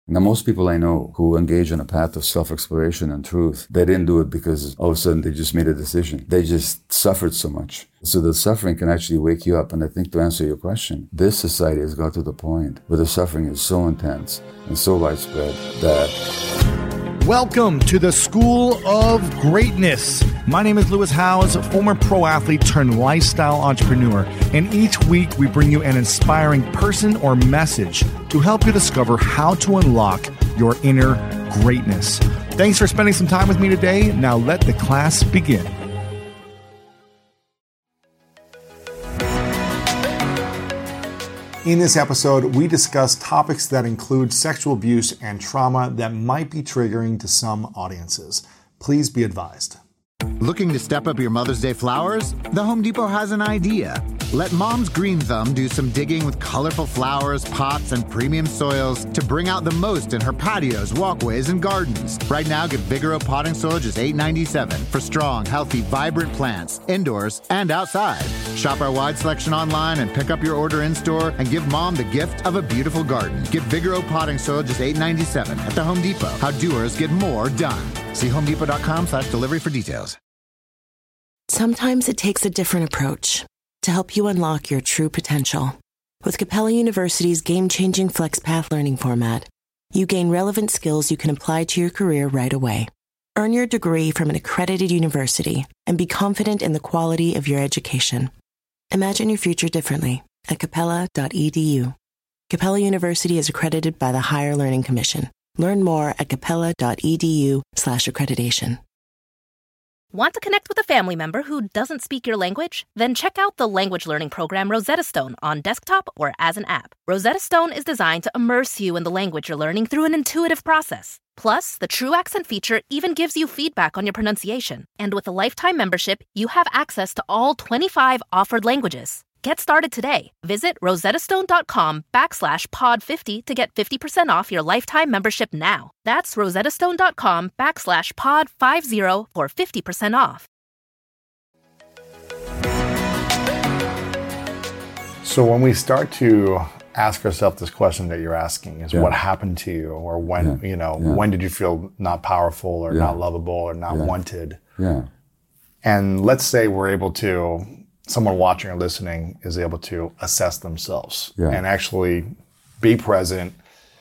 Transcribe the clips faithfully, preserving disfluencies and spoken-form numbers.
Now, most people I know who engage in a path of self-exploration and truth, they didn't do it because all of a sudden they just made a decision. They just suffered so much. So the suffering can actually wake you up. And I think to answer your question, this society has got to the point where the suffering is so intense and so widespread that... Welcome to the School of Greatness. My name is Lewis Howes, former pro athlete turned lifestyle entrepreneur. And each week we bring you an inspiring person or message to help you discover how to unlock your inner greatness. Thanks for spending some time with me today. Now let the class begin. In this episode, we discuss topics that include sexual abuse and trauma that might be triggering to some audiences. Please be advised. Looking to step up your Mother's Day flowers? The Home Depot has an idea. Let Mom's Green Thumb do some digging with colorful flowers, pots, and premium soils to bring out the most in her patios, walkways, and gardens. Right now, get Vigoro potting soil just eight ninety-seven for strong, healthy, vibrant plants, indoors and outside. Shop our wide selection online and pick up your order in-store and give Mom the gift of a beautiful garden. Get Vigoro potting soil just eight ninety-seven at the Home Depot. How doers get more done. See homedepot.com slash delivery for details. Sometimes it takes a different approach to help you unlock your true potential. With Capella University's game-changing FlexPath learning format, you gain relevant skills you can apply to your career right away. Earn your degree from an accredited university and be confident in the quality of your education. Imagine your future differently at capella dot e d u. Capella University is accredited by the Higher Learning Commission. Learn more at capella dot e d u slash accreditation. Want to connect with a family member who doesn't speak your language? Then check out the language learning program Rosetta Stone on desktop or as an app. Rosetta Stone is designed to immerse you in the language you're learning through an intuitive process. Plus, the True Accent feature even gives you feedback on your pronunciation. And with a lifetime membership, you have access to all twenty-five offered languages. Get started today. Visit rosettastone.com backslash pod 50 to get fifty percent off your lifetime membership now. That's rosettastone.com backslash pod 50 for fifty percent off. So when we start to ask ourselves this question that you're asking is yeah. what happened to you, or when, yeah. you know, yeah. when did you feel not powerful or yeah. not lovable or not yeah. wanted? Yeah. And let's say we're able to, someone watching or listening is able to assess themselves yeah. and actually be present,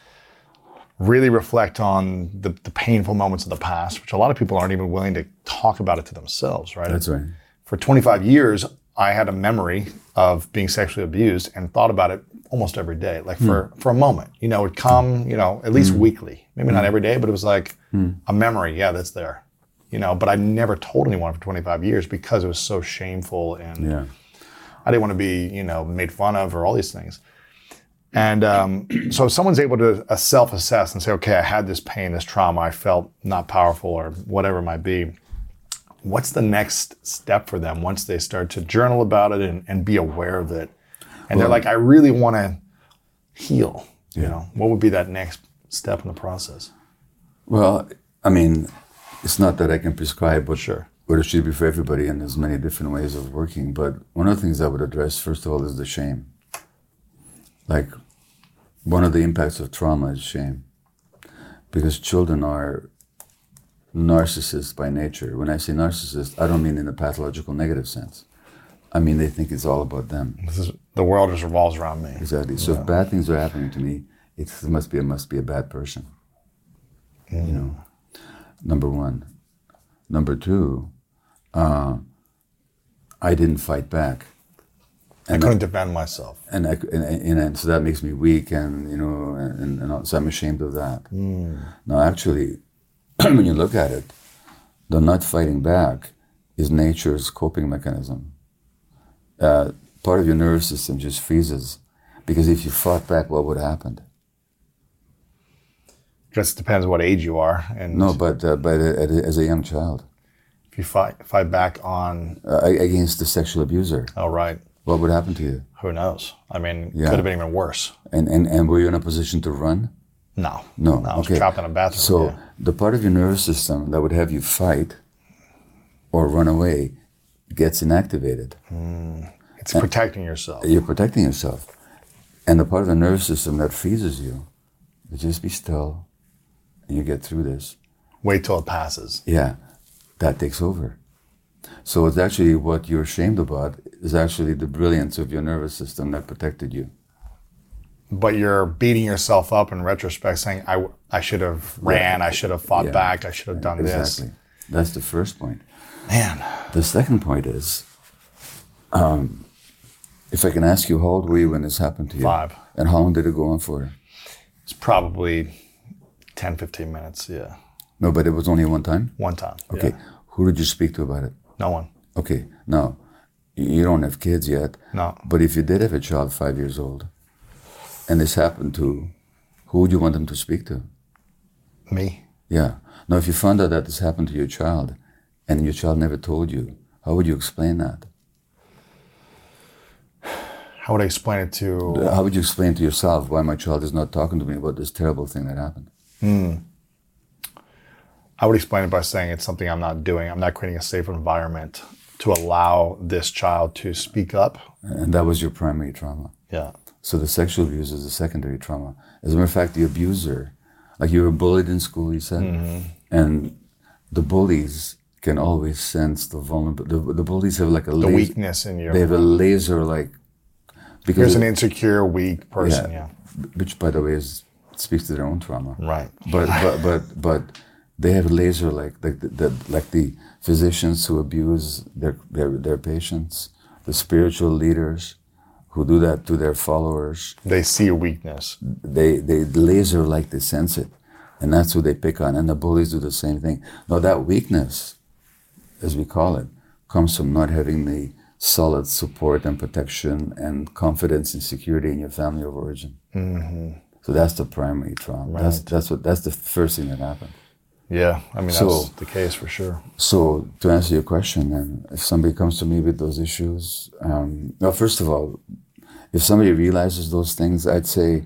really reflect on the, the painful moments of the past, which a lot of people aren't even willing to talk about it to themselves, right? That's right. For twenty-five years, I had a memory of being sexually abused and thought about it almost every day, like for, mm. for a moment. You know, it would come, you know, at least mm. weekly. Maybe mm. not every day, but it was like mm. a memory. Yeah, that's there. You know, but I never told anyone for twenty-five years because it was so shameful and yeah. I didn't want to be, you know, made fun of or all these things. And um, so if someone's able to uh, self-assess and say, okay, I had this pain, this trauma, I felt not powerful or whatever it might be, what's the next step for them once they start to journal about it and, and be aware of it? And well, they're like, I really want to heal. Yeah. You know, what would be that next step in the process? Well, I mean, it's not that I can prescribe what, sure. what it should be for everybody, and there's many different ways of working. But one of the things I would address, first of all, is the shame. Like, one of the impacts of trauma is shame. Because children are narcissists by nature. When I say narcissist, I don't mean in a pathological negative sense. I mean, they think it's all about them. This is, the world just revolves around me. Exactly. So yeah. if bad things are happening to me, it must be, it must be a bad person. Mm. You know, number one. Number two, uh, I didn't fight back. And I couldn't I, defend myself. And, I, and, and, and so that makes me weak, and, you know, and, and so I'm ashamed of that. Mm. Now, actually, when you look at it, the not fighting back is nature's coping mechanism. Uh, part of your nervous system just freezes, because if you fought back, what would happen? Just depends what age you are. And no, but uh, but uh, as a young child, if you fight fight back on uh, against the sexual abuser, oh right, what would happen to you? Who knows? I mean, yeah. could have been even worse. And and and were you in a position to run? No, no. no I was okay. trapped in a bathroom. So yeah. the part of your nervous system that would have you fight or run away gets inactivated. Mm. It's and protecting yourself. You're protecting yourself, and the part of the nervous system that freezes you just be still, and you get through this. Wait till it passes. Yeah, that takes over. So it's actually what you're ashamed about is actually the brilliance of your nervous system that protected you. But you're beating yourself up in retrospect, saying, I, I should have ran, I should have fought Yeah. back, I should have done Exactly. That's the first point. this. Man, The second point is, um, if I can ask you, how old were you when this happened to you? Five. And how long did it go on for? it's probably ten, fifteen minutes, yeah. No, but it was only one time? One time. Okay. yeah. Who did you speak to about it? No one. Okay. Now, you don't have kids yet. No. But if you did have a child five years old, and this happened to, who would you want them to speak to? Me. Yeah. Now, if you found out that this happened to your child, and your child never told you, how would you explain that? How would I explain it to... How would you explain to yourself why my child is not talking to me about this terrible thing that happened? I would explain it by saying it's something I'm not doing. I'm not creating a safe environment to allow this child to speak up. And that was your primary trauma. Yeah. So the sexual abuse is a secondary trauma. As a matter of fact, the abuser, like you were bullied in school, you said, mm-hmm. and the bullies can always sense the vulnerable. The, the bullies have like a The laser, weakness in you. They have a laser like. Because Here's an it- insecure, weak person, yeah. Which, by the way, is speaks to their own trauma. Right. But but but but they have a laser like like the, the like the physicians who abuse their their their patients, the spiritual leaders who do that to their followers. They see a weakness. They they laser like they sense it, and that's who they pick on. And the bullies do the same thing. Now that weakness, as we call it, comes from not having the solid support and protection and confidence and security in your family of origin. Mm-hmm. So that's the primary trauma. Right. That's that's what that's the first thing that happened. Yeah, I mean, So- that's the case for sure. So to answer your question, then, if somebody comes to me with those issues, um, well, first of all, if somebody realizes those things, I'd say,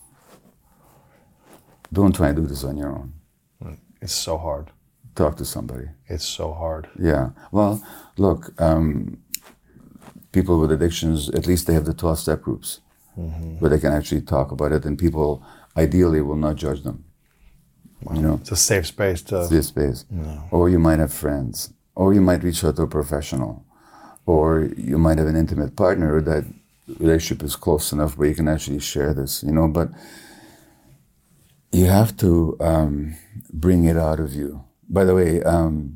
don't try and do this on your own. It's so hard. Talk to somebody. It's so hard. Yeah. Well, look, um, people with addictions, at least they have the twelve-step groups Mm-hmm. where they can actually talk about it, and people ideally will not judge them. You know, It's a safe space to... this space. Or you might have friends, or you might reach out to a professional, or you might have an intimate partner that relationship is close enough where you can actually share this, you know, but you have to um, bring it out of you. By the way, um,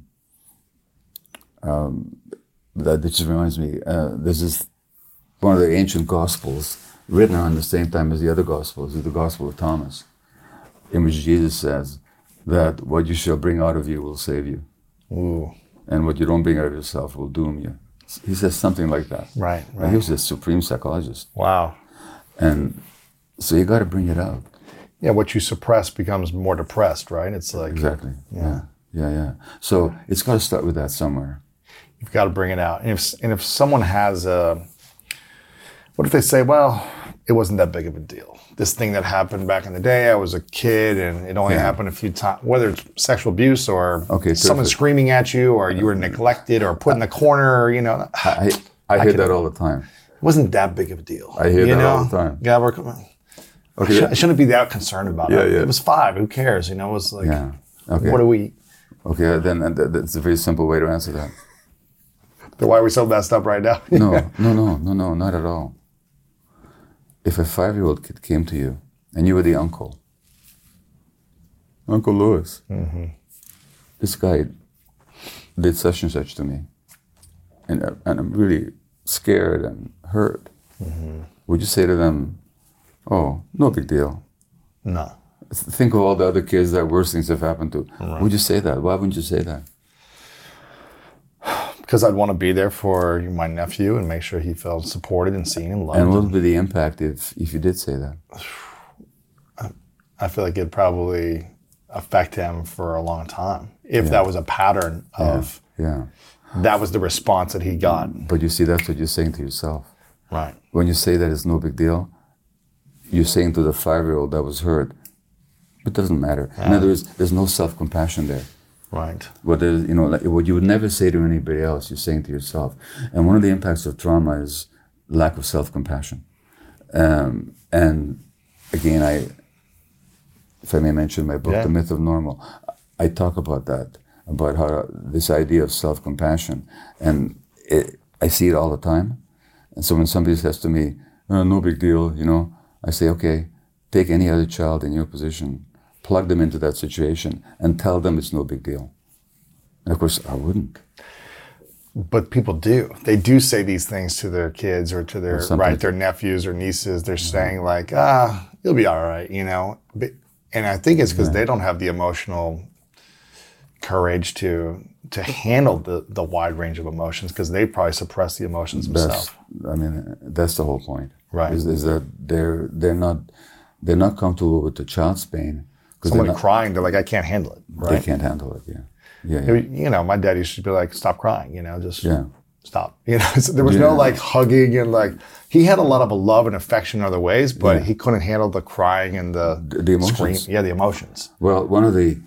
um, that just reminds me, uh, there's this, one of the ancient gospels written around the same time as the other gospels, is the Gospel of Thomas, in which Jesus says that what you shall bring out of you will save you, Ooh, and what you don't bring out of yourself will doom you. He says something like that. right, And right. he was a supreme psychologist. Wow. And so you got to bring it out. Yeah, what you suppress becomes more depressed, right? It's like, Exactly. Yeah. Yeah, yeah. So it's got to start with that somewhere. you've got to bring it out. And if, and if someone has a... What if they say, well, it wasn't that big of a deal. This thing that happened back in the day, I was a kid and it only Yeah. happened a few times, whether it's sexual abuse or Okay, someone terrific. screaming at you or you were neglected or put in the corner, you know. I, I, hear can- that all the time. It wasn't that big of a deal. I hear you that know? all the time. Yeah, we're, I, Okay. should, I shouldn't be that concerned about Yeah, it. yeah. It was five. Who cares? You know, it was like, Yeah. Okay. what do we, Okay, then uh, th- that's a very simple way to answer that. then why are we so messed up right now? No, no, no, no, no, not at all. If a five-year-old kid came to you and you were the uncle, Uncle Louis, this guy did such and such to me, and, uh, and I'm really scared and hurt, would you say to them, oh, no big deal? No. Think of all the other kids that worse things have happened to. Would you say that? Why wouldn't you say that? Because I'd want to be there for my nephew and make sure he felt supported and seen and loved. And what would be the impact if, if you did say that? I feel like it'd probably affect him for a long time. If that was a pattern of, Yeah. that was the response that he got. But you see, that's what you're saying to yourself. Right. When you say that it's no big deal, you're saying to the five-year-old that was hurt, it doesn't matter. In other words, there's no self-compassion there. Right. What is, you know, like, what you would never say to anybody else, you're saying to yourself. And one of the impacts of trauma is lack of self-compassion. Um, and again, I if I may mention my book, Yeah. The Myth of Normal, I talk about that, about how this idea of self-compassion, and it, I see it all the time. And so when somebody says to me, oh, no big deal, you know, I say, okay, take any other child in your position, plug them into that situation, and tell them it's no big deal. And of course, I wouldn't. But people do. They do say these things to their kids or to their Or right, their nephews or nieces. They're saying like, ah, you'll be all right, you know. But, and I think it's because they don't have the emotional courage to to handle the, the wide range of emotions because they probably suppress the emotions themselves. That's, I mean, that's the whole point. Right. Is, is that they're they're not they're not comfortable with the child's pain. Someone not, crying, they're like, I can't handle it. Right. They can't handle it. Yeah. Yeah. yeah. You know, my dad used to be like, stop crying, you know, just Yeah. stop. You know, so there was Yeah. no like hugging and like, he had a lot of love and affection in other ways, but Yeah. he couldn't handle the crying and the, The- the emotions. scream. Yeah, the emotions. Well, one of the,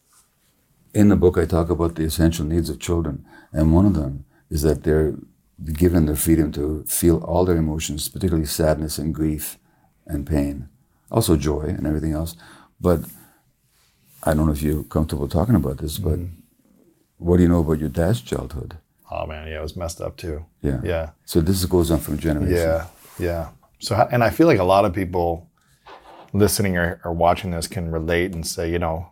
in the book I talk about the essential needs of children, and one of them is that they're given the freedom to feel all their emotions, particularly sadness and grief and pain, also joy and everything else. But I don't know if you're comfortable talking about this, but what do you know about your dad's childhood? Oh man, yeah, it was messed up too. Yeah. Yeah. So this goes on from generation. Yeah, yeah. So, and I feel like a lot of people listening or, or watching this can relate and say, you know,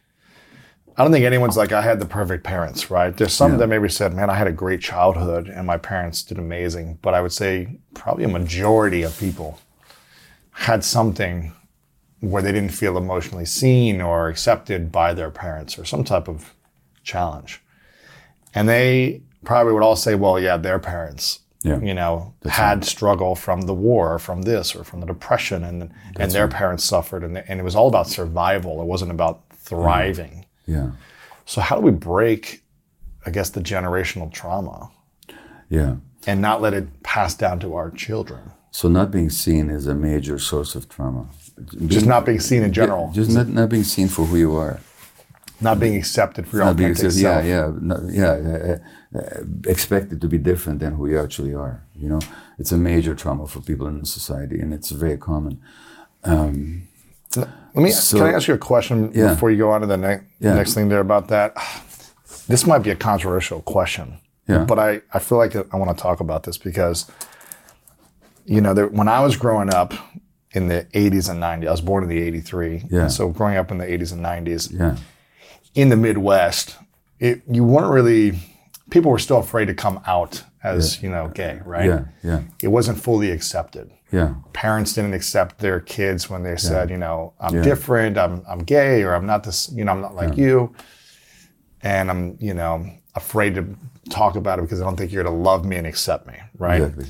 I don't think anyone's like, I had the perfect parents, right? There's some Yeah. that maybe said, man, I had a great childhood and my parents did amazing. But I would say probably a majority of people had something where they didn't feel emotionally seen or accepted by their parents or some type of challenge. And they probably would all say, well, yeah, their parents, Yeah. you know, That's had right. struggle from the war or from this or from the depression and and their right. parents suffered and, and it was all about survival. It wasn't about thriving. Yeah. So how do we break, I guess, the generational trauma Yeah. and not let it pass down to our children? So not being seen is a major source of trauma. Just Being- not being seen in general. Just not, not being seen for who you are. Not being accepted for your Not being authentic accepted, yeah, self. yeah, not, yeah. Uh, uh, expected to be different than who you actually are. You know, it's a major trauma for people in society, and it's very common. Um, Let me. So- can I ask you a question Yeah. before you go on to the ne- Yeah. next thing there about that? This might be a controversial question, Yeah. but I, I feel like I want to talk about this because, you know, there, when I was growing up in the eighties and nineties, I was born in the eighty-three. Yeah. So growing up in the eighties and nineties, yeah, in the Midwest, it, you weren't really, people were still afraid to come out as, you know, gay, right? yeah, yeah, It wasn't fully accepted. yeah, Parents didn't accept their kids when they said, you know, I'm Yeah. different, I'm I'm gay, or I'm not this, you know, I'm not like you, and I'm, you know, afraid to talk about it because I don't think you're gonna love me and accept me, right? exactly.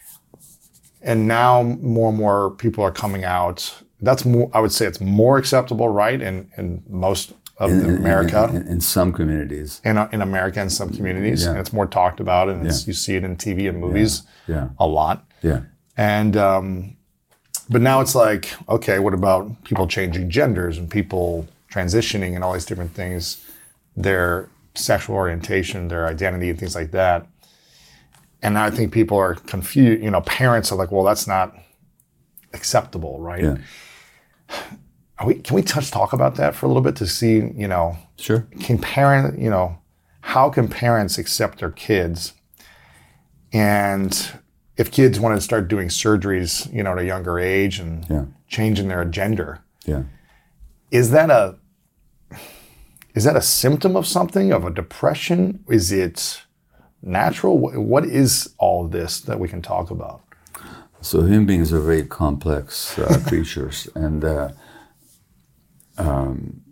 And now more and more people are coming out. That's more, I would say, it's more acceptable, right? In in most of In, the in- America, in, in, in some communities, in in America, in some communities, Yeah. and it's more talked about, and it's, Yeah. you see it in T V and movies yeah, a lot. yeah, And um, but now it's like, okay, what about people changing genders and people transitioning and all these different things, their sexual orientation, their identity, and things like that. And I think people are confused. You know, parents are like, well, that's not acceptable, right? yeah. Are we, can we touch talk about that for a little bit to see, you know, Sure. can parent, you know, how can parents accept their kids? And if kids want to start doing surgeries, you know, at a younger age and Yeah. changing their gender, Yeah. is that a is that a symptom of something, of a depression? Is it natural? Wh- What is all of this that we can talk about? So human beings are very complex uh, creatures, and uh, um,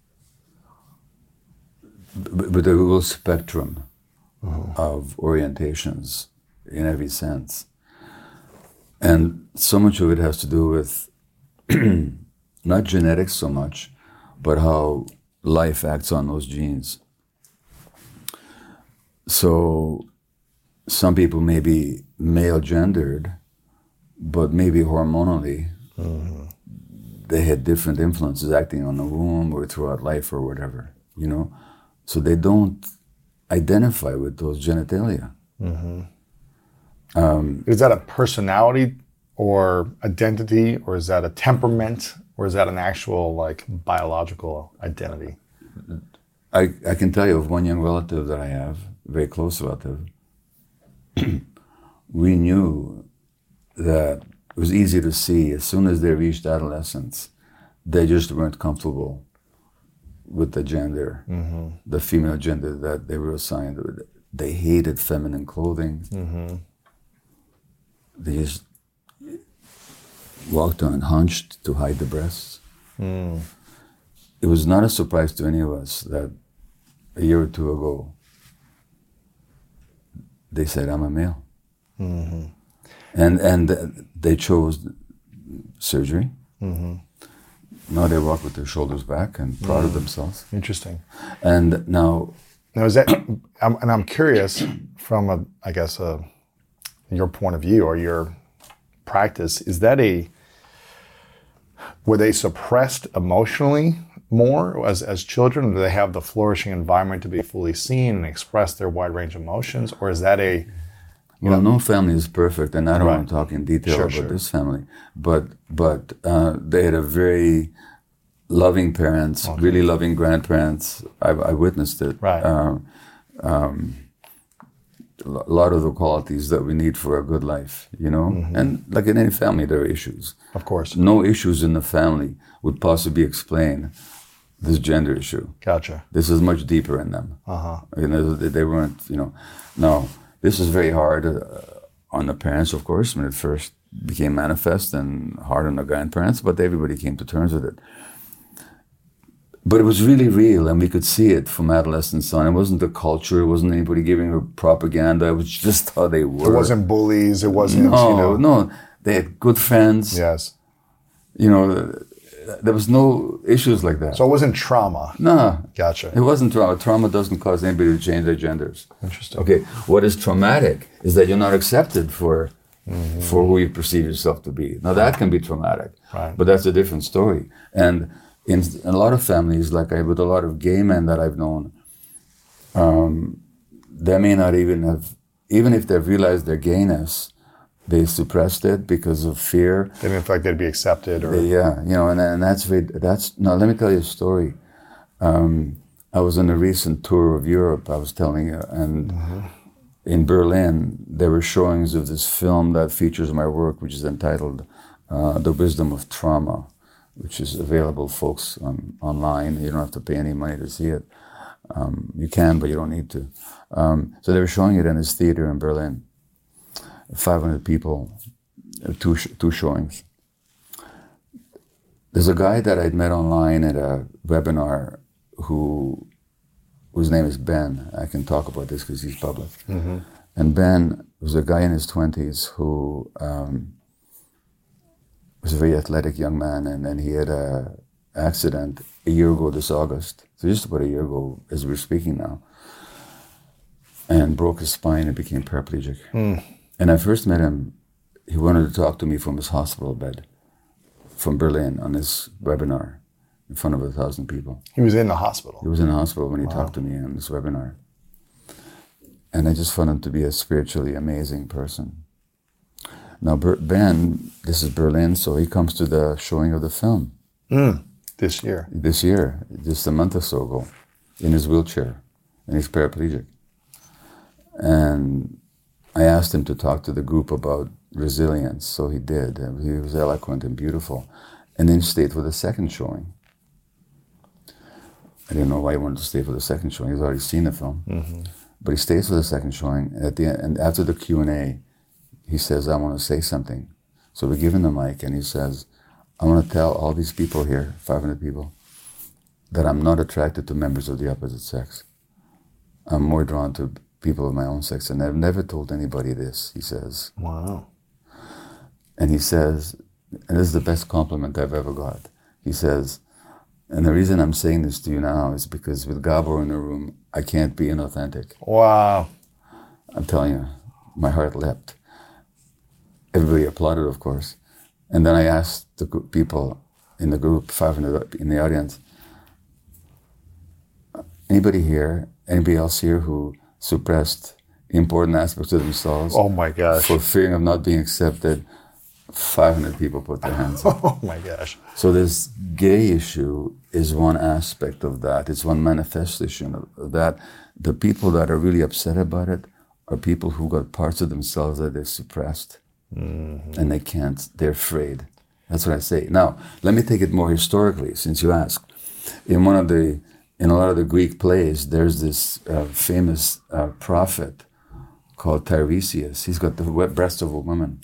b- with a real spectrum of orientations in every sense. And so much of it has to do with not genetics so much, but how life acts on those genes. So some people may be male gendered, but maybe hormonally they had different influences acting on the womb or throughout life or whatever, you know? So they don't identify with those genitalia. Is that a personality or identity, or is that a temperament? Or is that an actual, like, biological identity? I, I can tell you of one young relative that I have, a very close relative. We knew that it was easy to see as soon as they reached adolescence, they just weren't comfortable with the gender, mm-hmm. the female gender that they were assigned. They hated feminine clothing. Mm-hmm. They just walked on hunched to hide the breasts. Mm. It was not a surprise to any of us that a year or two ago, they said, I'm a male. Mm-hmm. And and they chose surgery. Mm-hmm. Now they walk with their shoulders back and proud mm. of themselves. Interesting. And now... Now is that, I'm, and I'm curious from, a, I guess, a, your point of view or your practice, is that a, were they suppressed emotionally more as, as children? Do they have the flourishing environment to be fully seen and express their wide range of emotions? Or is that a... Well, know, no family is perfect, and I don't right. want to talk in detail sure, about sure. this family, but but uh, they had a very loving parents, okay. really loving grandparents. I, I witnessed it. Right. Uh, um, a lot of the qualities that we need for a good life, you know? Mm-hmm. And like in any family, there are issues. Of course. No issues in the family would possibly explain this gender issue. Gotcha. This is much deeper in them. Uh-huh. You know, they, they weren't, you know, no. This is very hard uh, on the parents, of course, when it first became manifest, and hard on the grandparents, but everybody came to terms with it. But it was really real, and we could see it from adolescence on. It wasn't the culture, it wasn't anybody giving her propaganda, it was just how they were. It wasn't bullies, it wasn't, no, you know. No, they had good friends. Yes. You know, there was no issues like that. So it wasn't trauma? No. Gotcha. It wasn't trauma. Trauma doesn't cause anybody to change their genders. Interesting. Okay, what is traumatic is that you're not accepted for mm-hmm. for who you perceive yourself to be. Now that can be traumatic, right. but that's a different story. And in, in a lot of families, like I, with a lot of gay men that I've known, um, they may not even have, even if they've realized their gayness, they suppressed it because of fear. They didn't feel like they'd be accepted, or they, yeah, you know, and and that's very, that's. Now let me tell you a story. Um, I was on a recent tour of Europe. I was telling you, and mm-hmm. in Berlin there were showings of this film that features my work, which is entitled uh, "The Wisdom of Trauma," which is available, folks, on, online. You don't have to pay any money to see it. Um, you can, but you don't need to. Um, so they were showing it in this theater in Berlin. five hundred people, two two showings. There's a guy that I'd met online at a webinar who, whose name is Ben. I can talk about this because he's public. Mm-hmm. And Ben was a guy in his twenties who um, was a very athletic young man, and then he had a accident a year ago this August, so just about a year ago as we're speaking now, and broke his spine and became paraplegic. Mm. And I first met him, he wanted to talk to me from his hospital bed from Berlin on this webinar in front of a thousand people. He was in the hospital? He was in the hospital when he wow. talked to me on this webinar. And I just found him to be a spiritually amazing person. Now, Ben, this is Berlin, so he comes to the showing of the film. Mm, this year? This year, just a month or so ago, in his wheelchair, and he's paraplegic. And I asked him to talk to the group about resilience, so he did. He was eloquent and beautiful. And then he stayed for the second showing. I didn't know why he wanted to stay for the second showing. He's already seen the film. Mm-hmm. But he stays for the second showing, and at the end, and after the Q and A, he says, I want to say something. So we give him the mic, and he says, I want to tell all these people here, five hundred people, that I'm not attracted to members of the opposite sex. I'm more drawn to people of my own sex, and I've never told anybody this, he says. Wow. And he says, and this is the best compliment I've ever got, he says, and the reason I'm saying this to you now is because with Gabor in the room, I can't be inauthentic. Wow. I'm telling you, my heart leapt. Everybody applauded, of course. And then I asked the group, people in the group, five hundred in the audience, anybody here, anybody else here who suppressed important aspects of themselves oh my gosh. for fearing of not being accepted? five hundred people put their hands up. Oh my gosh. So this gay issue is one aspect of that. It's one manifestation of, of that. The people that are really upset about it are people who got parts of themselves that they've suppressed. Mm-hmm. And they can't, they're afraid. That's what I say. Now, let me take it more historically, since you asked. In one of the, in a lot of the Greek plays, there's this uh, famous uh, prophet called Tiresias. He's got the breast of a woman.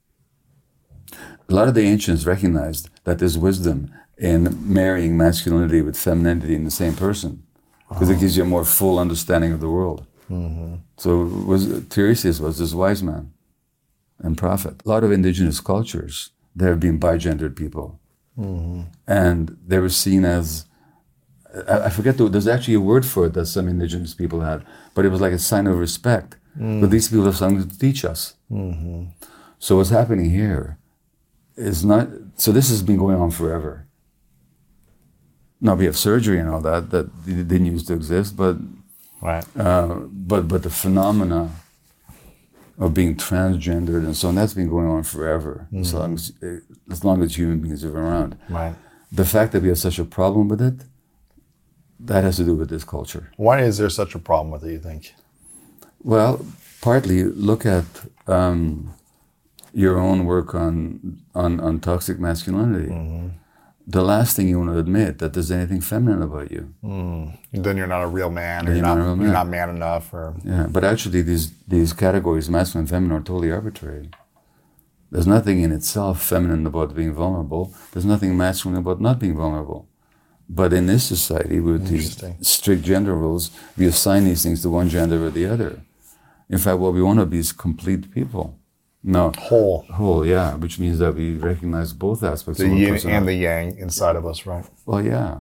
A lot of the ancients recognized that there's wisdom in marrying masculinity with femininity in the same person, because oh. it gives you a more full understanding of the world. Mm-hmm. So was, Tiresias was this wise man and prophet. A lot of indigenous cultures, there have been bigendered people. Mm-hmm. And they were seen as, I, I forget, the, there's actually a word for it that some indigenous people had, but it was like a sign of respect. Mm. But these people have something to teach us. Mm-hmm. So what's happening here is not, so this has been going on forever. Now we have surgery and all that, that didn't used to exist, but right. uh, but but the phenomena of being transgendered and so on, that's been going on forever, mm-hmm. as long as, as long as human beings are around. Right. The fact that we have such a problem with it, that has to do with this culture. Why is there such a problem with it, you think? Well, partly look at um, your own work on on, on toxic masculinity. Mm-hmm. The last thing you want to admit that there's anything feminine about you. Mm. Then you're not a real man, or you're, you're, not, not man. you're not man enough. Or yeah, but actually these these categories, masculine and feminine, are totally arbitrary. There's nothing in itself feminine about being vulnerable. There's nothing masculine about not being vulnerable. But in this society, with these strict gender rules, we assign these things to one gender or the other. In fact, what we want to be is complete people. No. Whole. Whole, yeah, which means that we recognize both aspects the of yin and the yang inside of us, right? Well, yeah.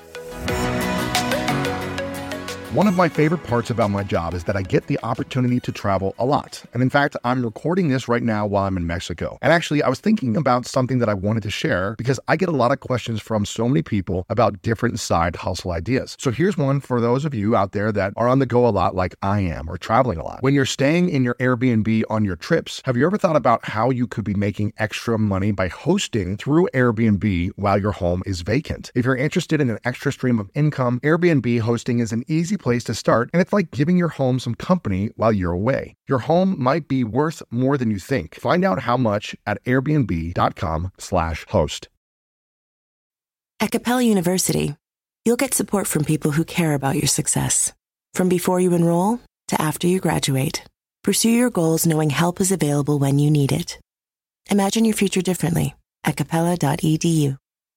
One of my favorite parts about my job is that I get the opportunity to travel a lot. And in fact, I'm recording this right now while I'm in Mexico. And actually, I was thinking about something that I wanted to share because I get a lot of questions from so many people about different side hustle ideas. So here's one for those of you out there that are on the go a lot like I am, or traveling a lot. When you're staying in your Airbnb on your trips, have you ever thought about how you could be making extra money by hosting through Airbnb while your home is vacant? If you're interested in an extra stream of income, Airbnb hosting is an easy place to start, and it's like giving your home some company while you're away. Your home might be worth more than you think. Find out how much at airbnb.com slash host. At Capella University, you'll get support from people who care about your success. From before you enroll to after you graduate, pursue your goals knowing help is available when you need it. Imagine your future differently at capella dot e d u.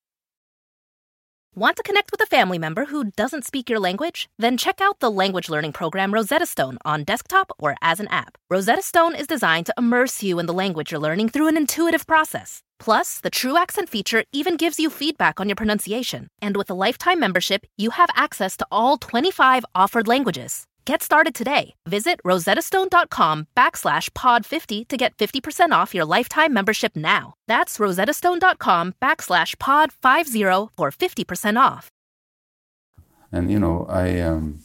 Want to connect with a family member who doesn't speak your language? Then check out the language learning program Rosetta Stone on desktop or as an app. Rosetta Stone is designed to immerse you in the language you're learning through an intuitive process. Plus, the True Accent feature even gives you feedback on your pronunciation. And with a lifetime membership, you have access to all twenty-five offered languages. Get started today. Visit rosettastone.com backslash pod 50 to get fifty percent off your lifetime membership now. That's rosettastone.com backslash pod 50 for fifty percent off. And, you know, I, um,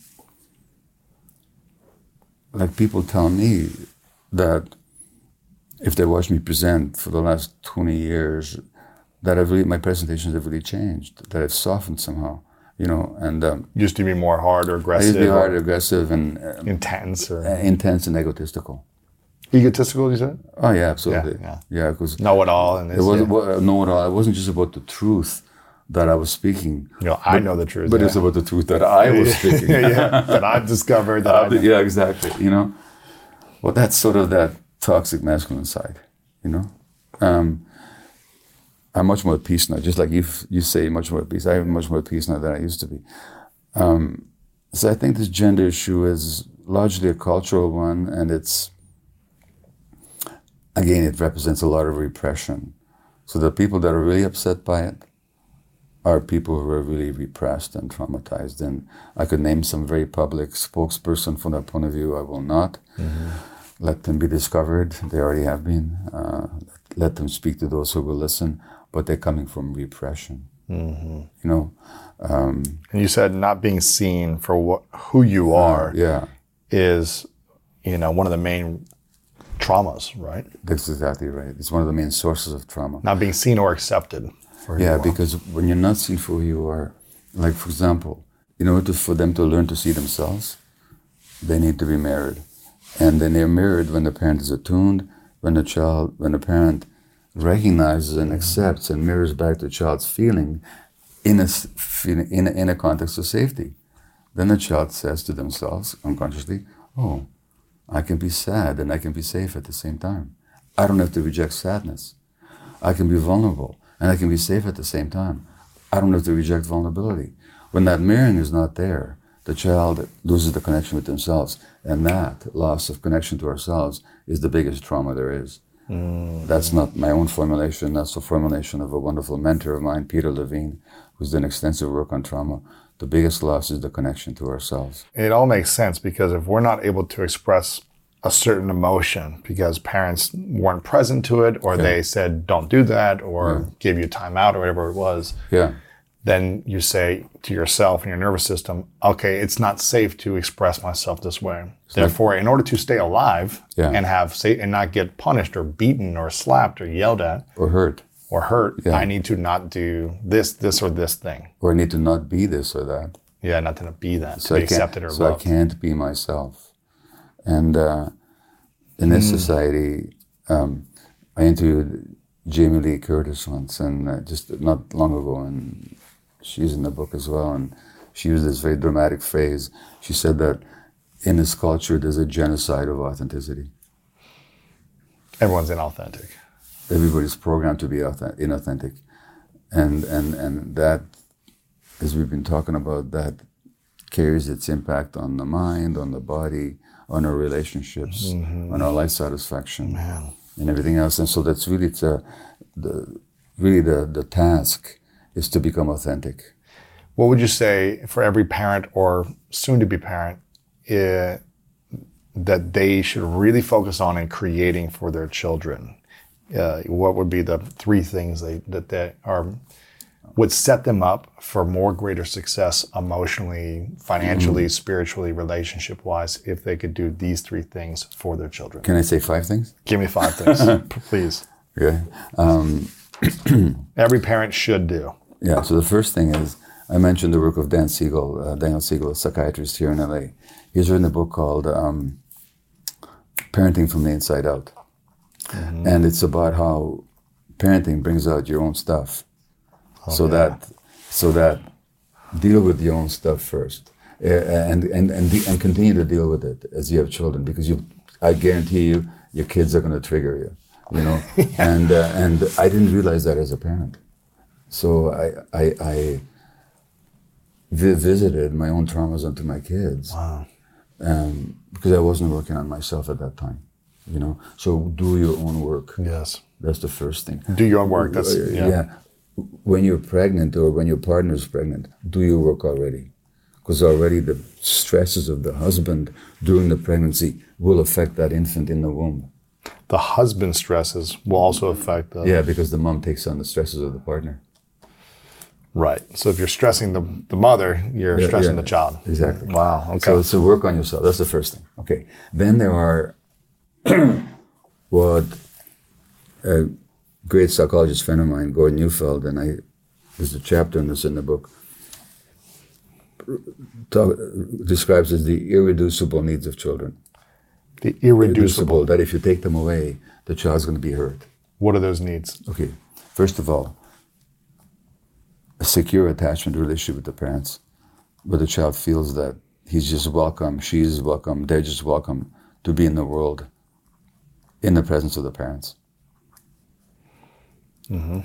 like people tell me that if they watch me present for the last twenty years, that I've really, my presentations have really changed, that I've softened somehow. You know, and um, used to be more hard or aggressive. I used to be hard or aggressive and um, intense, or uh, intense and egotistical. Egotistical, you said? Oh yeah, absolutely. Yeah, yeah. Because yeah, know it all, and it wasn't yeah. know it all. It wasn't just about the truth that I was speaking. You know, I but, know the truth, but yeah. it's about the truth that I was speaking. yeah, that I've discovered. That uh, I yeah, exactly. You know, well, that's sort of that toxic masculine side. You know. Um, I'm much more at peace now, just like you you say much more at peace. I have much more at peace now than I used to be. Um, so I think this gender issue is largely a cultural one, and it's, again, it represents a lot of repression. So the people that are really upset by it are people who are really repressed and traumatized. And I could name some very public spokesperson from that point of view. I will not. Mm-hmm. Let them be discovered. They already have been. Uh, let them speak to those who will listen. But they're coming from repression, mm-hmm. you know. Um, and you said not being seen for what who you are uh, yeah. is, you know, one of the main traumas, right? That's exactly right. It's one of the main sources of trauma. Not being seen or accepted. For who Yeah, you are. because when you're not seen for who you are, like for example, in order to, for them to learn to see themselves, they need to be mirrored. And then they're mirrored when the parent is attuned, when the child, when the parent recognizes and accepts and mirrors back the child's feeling in a, in a, in a context of safety. Then the child says to themselves, unconsciously, oh, I can be sad and I can be safe at the same time. I don't have to reject sadness. I can be vulnerable and I can be safe at the same time. I don't have to reject vulnerability. When that mirroring is not there, the child loses the connection with themselves. And that loss of connection to ourselves is the biggest trauma there is. Mm. That's not my own formulation. That's the formulation of a wonderful mentor of mine, Peter Levine, who's done extensive work on trauma. The biggest loss is the connection to ourselves. It all makes sense, because if we're not able to express a certain emotion because parents weren't present to it, or yeah. they said, don't do that, or yeah. give you time out, or whatever it was, yeah. then you say to yourself and your nervous system, okay, it's not safe to express myself this way. So Therefore, in order to stay alive yeah. and have say, and not get punished or beaten or slapped or yelled at or hurt, or hurt, yeah. I need to not do this, this, or this thing. Or I need to not be this or that. Yeah, not to be that, so to be I can't, accepted or so loved. So I can't be myself. And uh, in this mm. society, um, I interviewed Jamie Lee Curtis once, and uh, just not long ago, and she's in the book as well, and she used this very dramatic phrase. She said that in this culture, there's a genocide of authenticity. Everyone's inauthentic. Everybody's programmed to be inauthentic. And, and, and that, as we've been talking about, that carries its impact on the mind, on the body, on our relationships, mm-hmm. on our life satisfaction, Man. and everything else. And so that's really the, the really the, the task is to become authentic. What would you say for every parent or soon-to-be parent uh, that they should really focus on in creating for their children? Uh, what would be the three things they, that they are would set them up for more greater success emotionally, financially, mm-hmm. spiritually, relationship-wise, if they could do these three things for their children? Can I say five things? Give me five things, please. Okay. Um, Every parent should do. Yeah, so the first thing is, I mentioned the work of Dan Siegel, uh, Daniel Siegel, a psychiatrist here in L A. He's written a book called um, Parenting from the Inside Out. Mm-hmm. And it's about how parenting brings out your own stuff. Oh, so yeah. that so that deal with your own stuff first, uh, and and and, de- and continue to deal with it as you have children, because you, I guarantee you, your kids are going to trigger you, you know. yeah. And uh, and I didn't realize that as a parent, so I I, I vi- visited my own traumas onto my kids, wow. um, because I wasn't working on myself at that time, you know. So do your own work. Yes, that's the first thing. Do your own work. That's yeah. yeah. When you're pregnant or when your partner is pregnant, do your work already. Because already the stresses of the husband during the pregnancy will affect that infant in the womb. The husband stresses will also affect the... Yeah, because the mom takes on the stresses of the partner. Right. So if you're stressing the, the mother, you're yeah, stressing yeah, the child. Exactly. Wow. Okay. So, so work on yourself. That's the first thing. Okay. Then there are what... Uh, great psychologist friend of mine, Gordon Neufeld, and I, there's a chapter on this in the book, talk, describes as the irreducible needs of children. The irreducible. irreducible. That if you take them away, the child's going to be hurt. What are those needs? Okay, first of all, a secure attachment relationship with the parents, where the child feels that he's just welcome, she's welcome, they're just welcome to be in the world in the presence of the parents. Mm-hmm.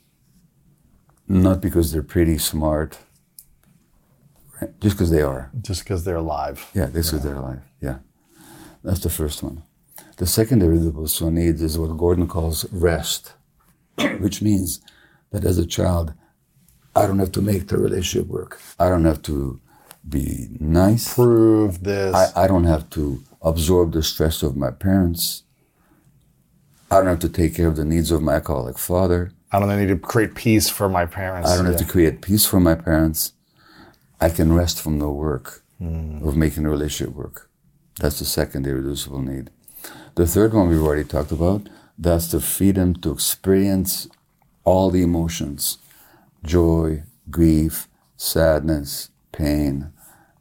Not because they're pretty, smart, right? Just because they are. Just because they're alive. Yeah, just because yeah. they're alive, yeah. That's the first one. The second irreducible need is what Gordon calls rest, which means that as a child, I don't have to make the relationship work. I don't have to be nice. Prove this. I, I don't have to absorb the stress of my parents. I don't have to take care of the needs of my alcoholic father. I don't need to create peace for my parents. I don't yeah. have to create peace for my parents. I can rest from the work mm. of making the relationship work. That's the second irreducible need. The third one we've already talked about, that's the freedom to experience all the emotions, joy, grief, sadness, pain,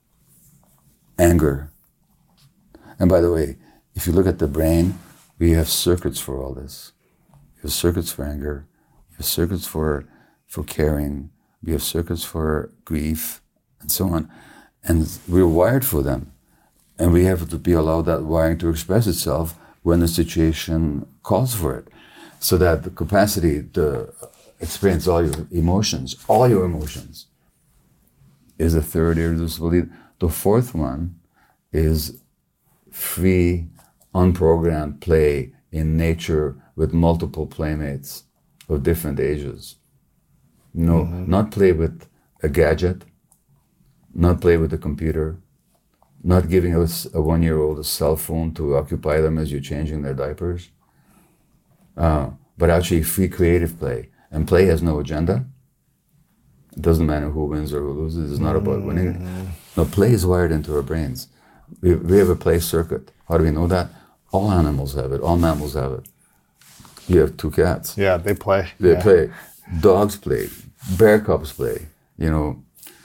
anger. And by the way, if you look at the brain, we have circuits for all this. We have circuits for anger, we have circuits for, for caring, we have circuits for grief, and so on. And we're wired for them. And we have to be allowed that wiring to express itself when the situation calls for it. So that the capacity to experience all your emotions, all your emotions, is the third irreducibility. The fourth one is free, unprogrammed play in nature with multiple playmates of different ages. No, mm-hmm. Not play with a gadget, not play with a computer, not giving us a one-year-old a cell phone to occupy them as you're changing their diapers, uh, but actually free creative play. And play has no agenda. It doesn't matter who wins or who loses. It's not mm-hmm. about winning. No, play is wired into our brains. We, we have a play circuit. How do we know that? All animals have it. All mammals have it. You have two cats. Yeah, they play. They yeah. play. Dogs play. Bear cubs play. You know,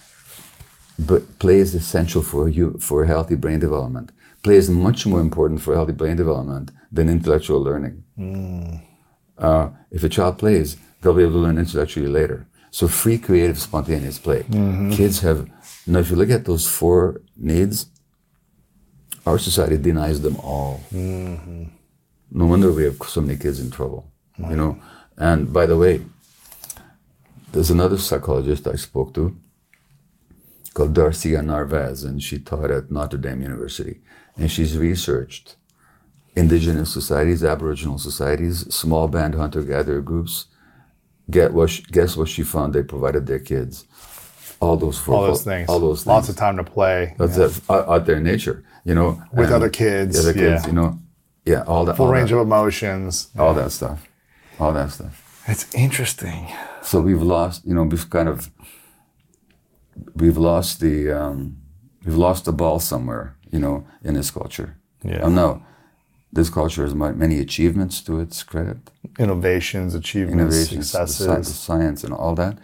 but play is essential for you for healthy brain development. Play is much more important for healthy brain development than intellectual learning. Mm. Uh, if a child plays, they'll be able to learn intellectually later. So free, creative, spontaneous play. Mm-hmm. Kids have, now if you look at those four needs, our society denies them all. Mm-hmm. No wonder we have so many kids in trouble, mm-hmm. you know. And by the way, there's another psychologist I spoke to called Darcia Narvaez, and she taught at Notre Dame University. And she's researched indigenous societies, Aboriginal societies, small band hunter-gatherer groups. Get what she, guess what she found they provided their kids? All those four, all those things. All those things. Lots of time to play. That's yeah. it, out, out there in nature, you know. With other kids. Other kids, yeah. you know. Yeah, all that. Full all range that, of emotions. All yeah. that stuff. All that stuff. It's interesting. So we've lost, you know, we've kind of, we've lost the, um, we've lost the ball somewhere, you know, in this culture. Yeah. Oh no, this culture has many achievements to its credit. Innovations, achievements, Innovations, successes. The science and all that.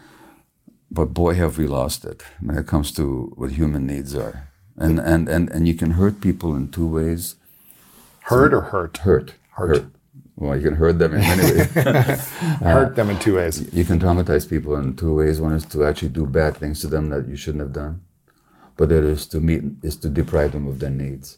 But boy, have we lost it when it comes to what human needs are. And, and, and, and you can hurt people in two ways. Hurt so, or hurt? Hurt. Hurt. Hurt. Well, you can hurt them in many ways. Hurt uh, them in two ways. You can traumatize people in two ways. One is to actually do bad things to them that you shouldn't have done. But the other is to meet, is to deprive them of their needs.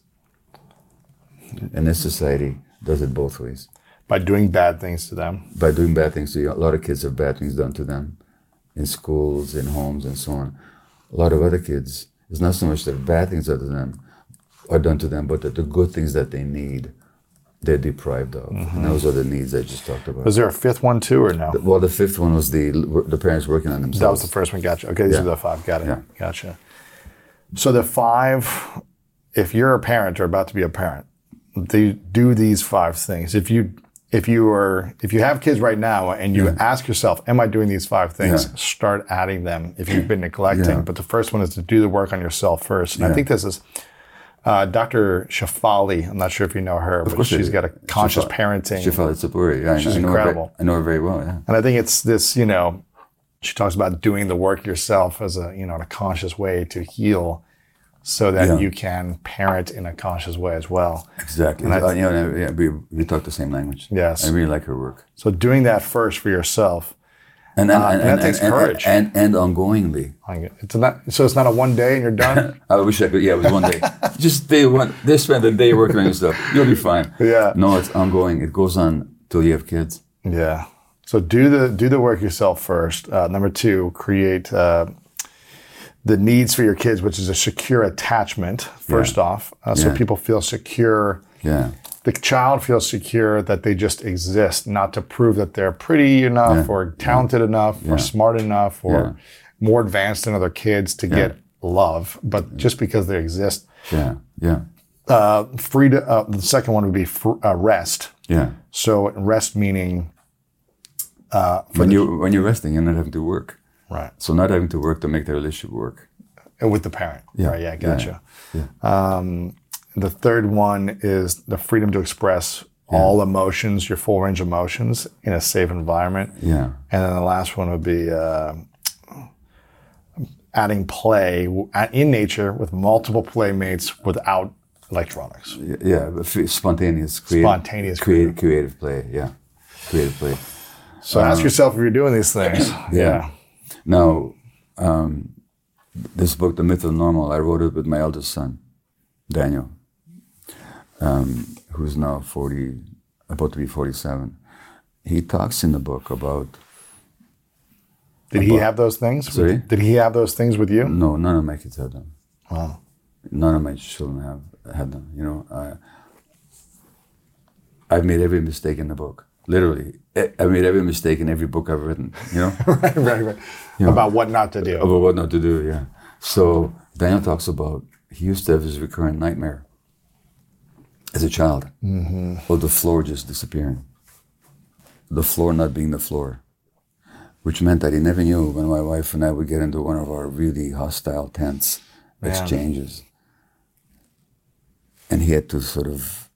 And this society does it both ways. By doing bad things to them. By doing bad things to you. A lot of kids have bad things done to them in schools, in homes, and so on. A lot of other kids, it's not so much that bad things are, to them, are done to them, but that the good things that they need, they're deprived of. Mm-hmm. And those are the needs I just talked about. Was there a fifth one too, or no? The, well, the fifth one was the the parents working on themselves. That was the first one, gotcha. Okay, these yeah. are the five, got it, yeah. gotcha. So the five, if you're a parent or about to be a parent, they do these five things. If you if you are if you have kids right now and you yeah. ask yourself, am I doing these five things? Yeah. Start adding them if you've been neglecting. Yeah. But the first one is to do the work on yourself first. And yeah. I think this is uh, Doctor Shefali. I'm not sure if you know her, but she's got a conscious Shefali. parenting. Shefali Tsipuri, yeah, she's I know incredible. Her very, I know her very well, yeah. And I think it's this, you know, she talks about doing the work yourself as a, you know, in a conscious way to heal, so that yeah. you can parent in a conscious way as well. Exactly. And I, uh, you know, yeah, we, we talk the same language. Yes. I really like her work. So doing that first for yourself. And, and, uh, and, and and that takes and, courage. And, and, and ongoingly. It's not, so it's not a one day and you're done? I wish I could, yeah, it was one day. Just day one, they spend a day working on your stuff. You'll be fine. Yeah. No, it's ongoing. It goes on till you have kids. Yeah. So do the do the work yourself first. Uh, number two, create uh, the needs for your kids, which is a secure attachment, first yeah. off. Uh, so yeah. people feel secure. Yeah. The child feels secure that they just exist, not to prove that they're pretty enough yeah. or talented yeah. enough yeah. or smart enough or yeah. more advanced than other kids to yeah. get love, but just because they exist. Yeah, yeah. Uh, free to, uh, the second one would be fr- uh, rest. Yeah. So rest meaning... Uh, when, you, when you're resting, you're not having to work. Right. So not having to work to make the relationship work. And with the parent. Yeah. Right, yeah, gotcha. Yeah. Yeah. Um, the third one is the freedom to express yeah. all emotions, your full range of emotions in a safe environment. Yeah. And then the last one would be uh, adding play in nature with multiple playmates without electronics. Yeah, spontaneous, creative, spontaneous, creative, creative play. Yeah, creative play. So um, ask yourself if you're doing these things. Yeah. yeah. Now, um, this book, The Myth of Normal, I wrote it with my eldest son, Daniel, um, who's now forty, about to be forty-seven. He talks in the book about. Did about, he have those things? Sorry? Did he have those things with you? No, none of my kids had them. Wow. None of my children have had them. You know, I, I've made every mistake in the book. Literally, I made every mistake in every book I've written. You know, right, right, right. You know, about what not to do. About what not to do. Yeah. So Daniel talks about he used to have his recurrent nightmare as a child mm-hmm. of the floor just disappearing, the floor not being the floor, which meant that he never knew when my wife and I would get into one of our really hostile, tense Man. exchanges. And he had to sort of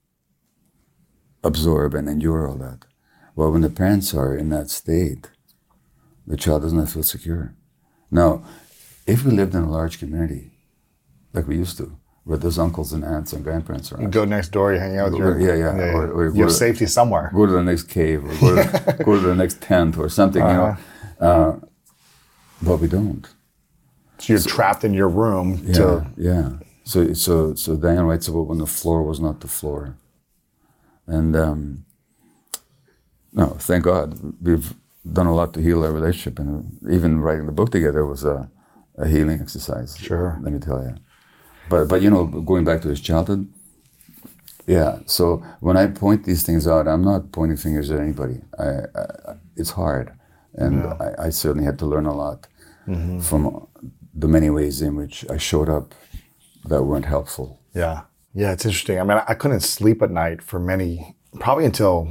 absorb and endure all that. Well, when the parents are in that state, the child does not feel secure. Now, if we lived in a large community, like we used to, where there's uncles and aunts and grandparents around. You go next door, you hang out with your... Yeah, yeah. yeah. Or, or you have safety somewhere. Go to the next cave, or go to, go to the next tent or something, uh-huh. you know. Uh, but we don't. So you're so, trapped in your room yeah, to... Yeah, So, so, so Daniel writes about when the floor was not the floor. And, um, no, thank God, we've done a lot to heal our relationship. And even writing the book together was a, a healing exercise. Sure. Let me tell you. But, but you know, going back to his childhood, yeah. So when I point these things out, I'm not pointing fingers at anybody. I, I, it's hard. And yeah. I, I certainly had to learn a lot mm-hmm. from the many ways in which I showed up that weren't helpful. Yeah. Yeah, it's interesting. I mean, I couldn't sleep at night for many, probably until,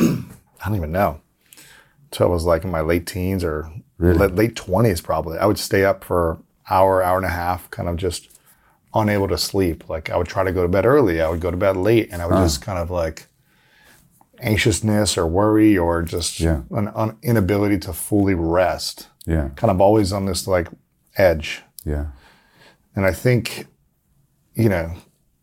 I don't even know, until I was like in my late teens or really? late, late twenties probably. I would stay up for an hour, hour and a half, kind of just unable to sleep. Like I would try to go to bed early. I would go to bed late and I would huh. just kind of like anxiousness or worry or just yeah. an un- inability to fully rest. Yeah. Kind of always on this like edge. Yeah. And I think, you know,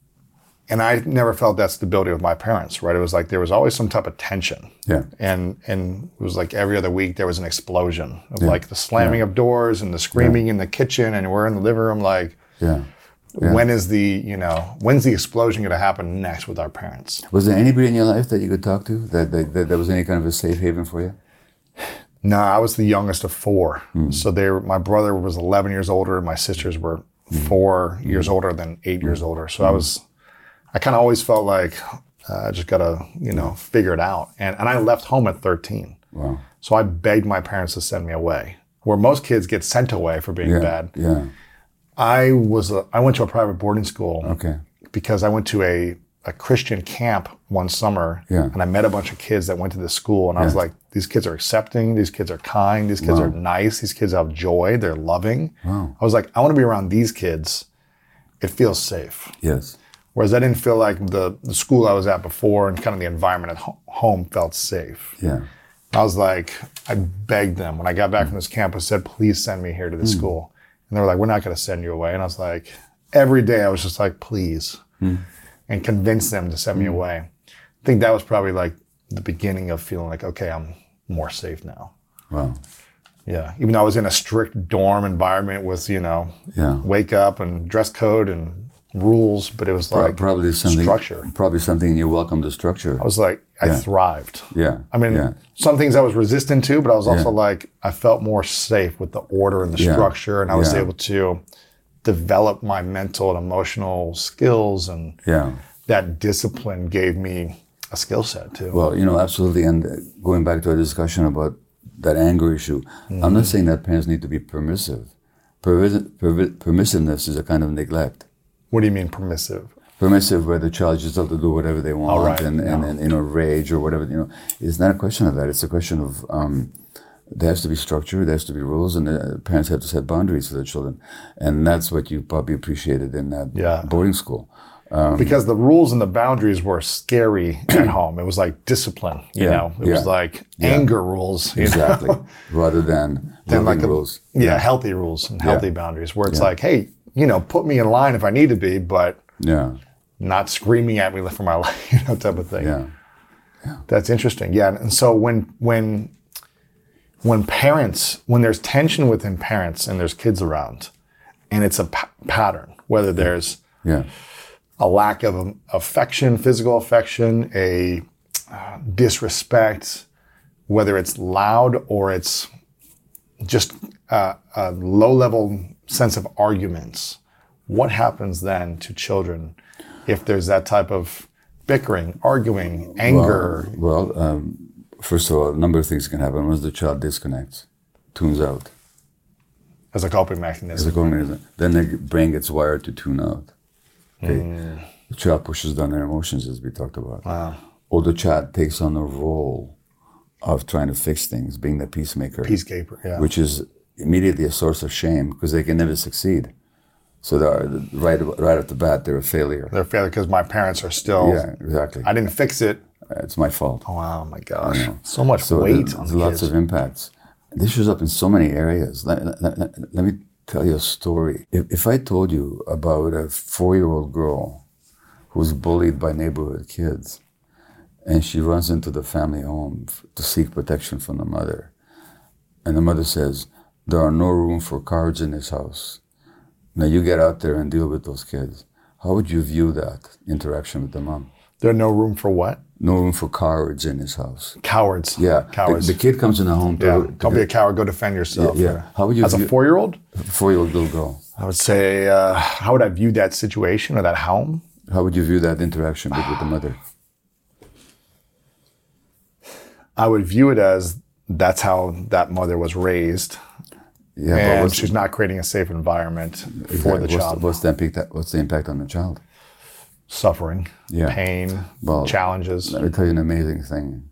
and I never felt that stability with my parents, right? It was like there was always some type of tension. Yeah. And and it was like every other week there was an explosion of yeah. like the slamming yeah. of doors and the screaming yeah. in the kitchen and we're in the living room like, yeah. Yeah. when is the, you know, when's the explosion going to happen next with our parents? Was there anybody in your life that you could talk to that that, that, that was any kind of a safe haven for you? No, I was the youngest of four. Mm. So they were, my brother was eleven years older and my sisters were mm. four mm. years older than eight mm. years older. So mm. I was... I kind of always felt like uh, I just got to, you know, figure it out. And and I left home at thirteen. Wow. So I begged my parents to send me away, where most kids get sent away for being yeah, bad. Yeah. I was a, I went to a private boarding school. Okay. Because I went to a, a Christian camp one summer. Yeah. And I met a bunch of kids that went to this school. And I yeah. was like, these kids are accepting. These kids are kind. These kids wow. are nice. These kids have joy. They're loving. Wow. I was like, I want to be around these kids. It feels safe. Yes. Whereas I didn't feel like the, the school I was at before and kind of the environment at ho- home felt safe. Yeah. I was like, I begged them when I got back mm. from this camp, I said, please send me here to this mm. school. And they were like, we're not going to send you away. And I was like, every day I was just like, please. Mm. And convince them to send mm. me away. I think that was probably like the beginning of feeling like, okay, I'm more safe now. Wow. Yeah. Even though I was in a strict dorm environment with, you know, yeah. wake up and dress code and rules, but it was like probably something, structure. Probably something you welcome the structure. I was like, I yeah. thrived. Yeah. I mean, yeah. some things I was resistant to, but I was also yeah. like, I felt more safe with the order and the yeah. structure, and I was yeah. able to develop my mental and emotional skills, and yeah. that discipline gave me a skill set too. Well, you know, absolutely. And going back to our discussion about that anger issue, mm-hmm. I'm not saying that parents need to be permissive. Pervis- pervi- permissiveness is a kind of neglect. What do you mean permissive? Permissive, where the child just have to do whatever they want, oh, right. and, and, no. and, you know, rage or whatever, you know. It's not a question of that. It's a question of um, there has to be structure, there has to be rules, and the parents have to set boundaries for their children. And that's what you probably appreciated in that yeah. boarding school. Um, because the rules and the boundaries were scary at home. It was like discipline, you Yeah, know. It yeah, was like yeah. anger rules, you exactly. know? Rather than Than like loving a- rules. Yeah, healthy rules and healthy Yeah. boundaries where it's Yeah. like, hey, you know, put me in line if I need to be, but Yeah. not screaming at me for my life, you know, type of thing. Yeah. That's interesting. Yeah. And so when when when parents, when there's tension within parents and there's kids around, and it's a pa- pattern, whether there's Yeah. a lack of um, affection, physical affection, a uh, disrespect, whether it's loud or it's just uh, a low-level sense of arguments, what happens then to children if there's that type of bickering, arguing, anger? Well, well um, first of all, a number of things can happen. Once the child disconnects, tunes out, As a coping as mechanism. a cognitive, then the brain gets wired to tune out. Okay? Mm. The child pushes down their emotions, as we talked about. Wow. Or the child takes on a role of trying to fix things, being the peacemaker, Peacekeeper, yeah. which is immediately a source of shame because they can never succeed. So they're, right, right at the bat, they're a failure. They're failure because my parents are still, Yeah, exactly. I didn't fix it. It's my fault. Oh, wow, my gosh. So much So weight there's on the lots kids. of impacts. This shows up in so many areas. Let, let, let- let me tell you a story. If, if I told you about a four-year-old girl who's bullied by neighborhood kids, and she runs into the family home f- to seek protection from the mother, and the mother says, "There are no room for cowards in this house. Now you get out there and deal with those kids." How would you view that interaction with the mom? There's no room for what? No room for cowards in this house. Cowards. Yeah, Cowards. The, the kid comes in the home to, yeah. to Don't be a coward. Go defend yourself. Yeah, yeah. How would you As a view- four-year-old, four-year-old little girl. I would say, uh, how would I view that situation or that home? How would you view that interaction with, with the mother? I would view it as that's how that mother was raised, Yeah, and what's, she's not creating a safe environment for exactly, the what's child. what's the impact? What's the impact on the child? Suffering, Yeah. pain, Well, challenges. Let me tell you an amazing thing.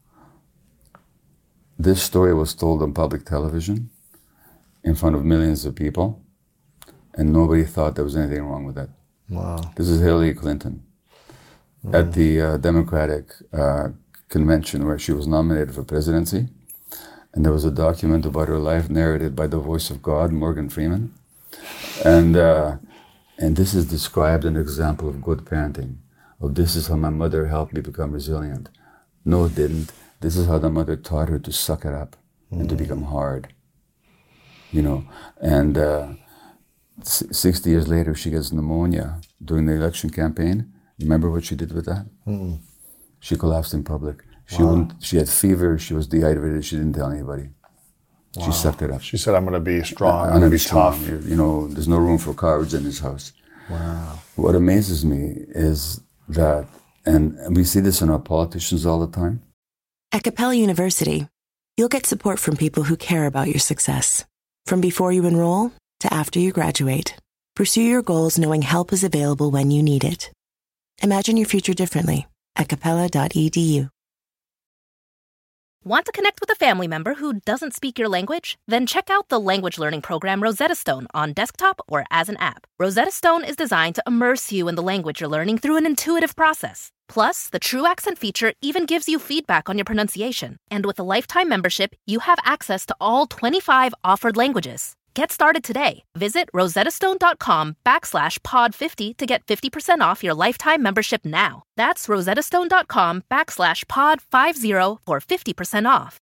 This story was told on public television in front of millions of people, and nobody thought there was anything wrong with it. Wow. This is Hillary Clinton at the uh, Democratic uh, convention where she was nominated for presidency. And there was a document about her life narrated by the voice of God, Morgan Freeman. And uh, and this is described an example of good parenting. Oh, this is how my mother helped me become resilient. No, it didn't. This is how the mother taught her to suck it up and to become hard. You know, and uh, s- sixty years later, she gets pneumonia during the election campaign. You remember what she did with that? Mm. She collapsed in public. She wouldn't. She had fever. She was dehydrated. She didn't tell anybody. She sucked it up. She said, "I'm going to be strong. I'm, I'm going to be strong. tough." You, you know, there's no room for cowards in this house. Wow. What amazes me is that, and we see this in our politicians all the time. At Capella University, you'll get support from people who care about your success. From before you enroll to after you graduate, pursue your goals knowing help is available when you need it. Imagine your future differently at capella dot e d u. Want to connect with a family member who doesn't speak your language? Then check out the language learning program Rosetta Stone on desktop or as an app. Rosetta Stone is designed to immerse you in the language you're learning through an intuitive process. Plus, the True Accent feature even gives you feedback on your pronunciation. And with a lifetime membership, you have access to all twenty-five offered languages. Get started today. Visit rosettastone.com backslash pod 50 to get fifty percent off your lifetime membership now. That's rosettastone.com backslash pod 50 for fifty percent off.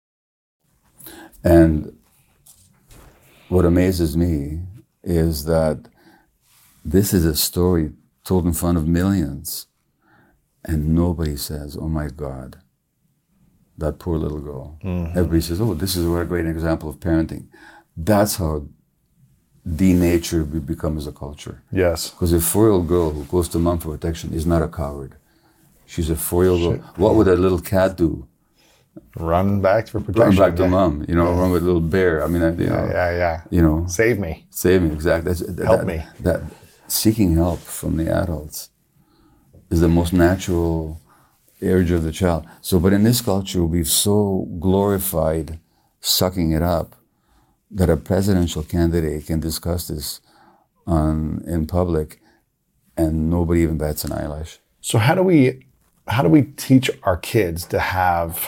And what amazes me is that this is a story told in front of millions, and nobody says, "Oh my God, that poor little girl." Mm-hmm. Everybody says, "Oh, this is a great example of parenting." That's how denatured we become as a culture. Yes. Because a four-year-old girl who goes to mom for protection is not a coward. She's a four-year-old girl. What would a little cat do? Run back for protection. Run back to yeah. mom. You know, run with a little bear. I mean, I- you know, Yeah, yeah, yeah. you know, Save me. save me. Exactly. That's, that, Help that- me. That seeking help from the adults is the most natural urge of the child. So, but in this culture, we've so glorified sucking it up that a presidential candidate can discuss this on, in public and nobody even bats an eyelash. So how do we how do we teach our kids to have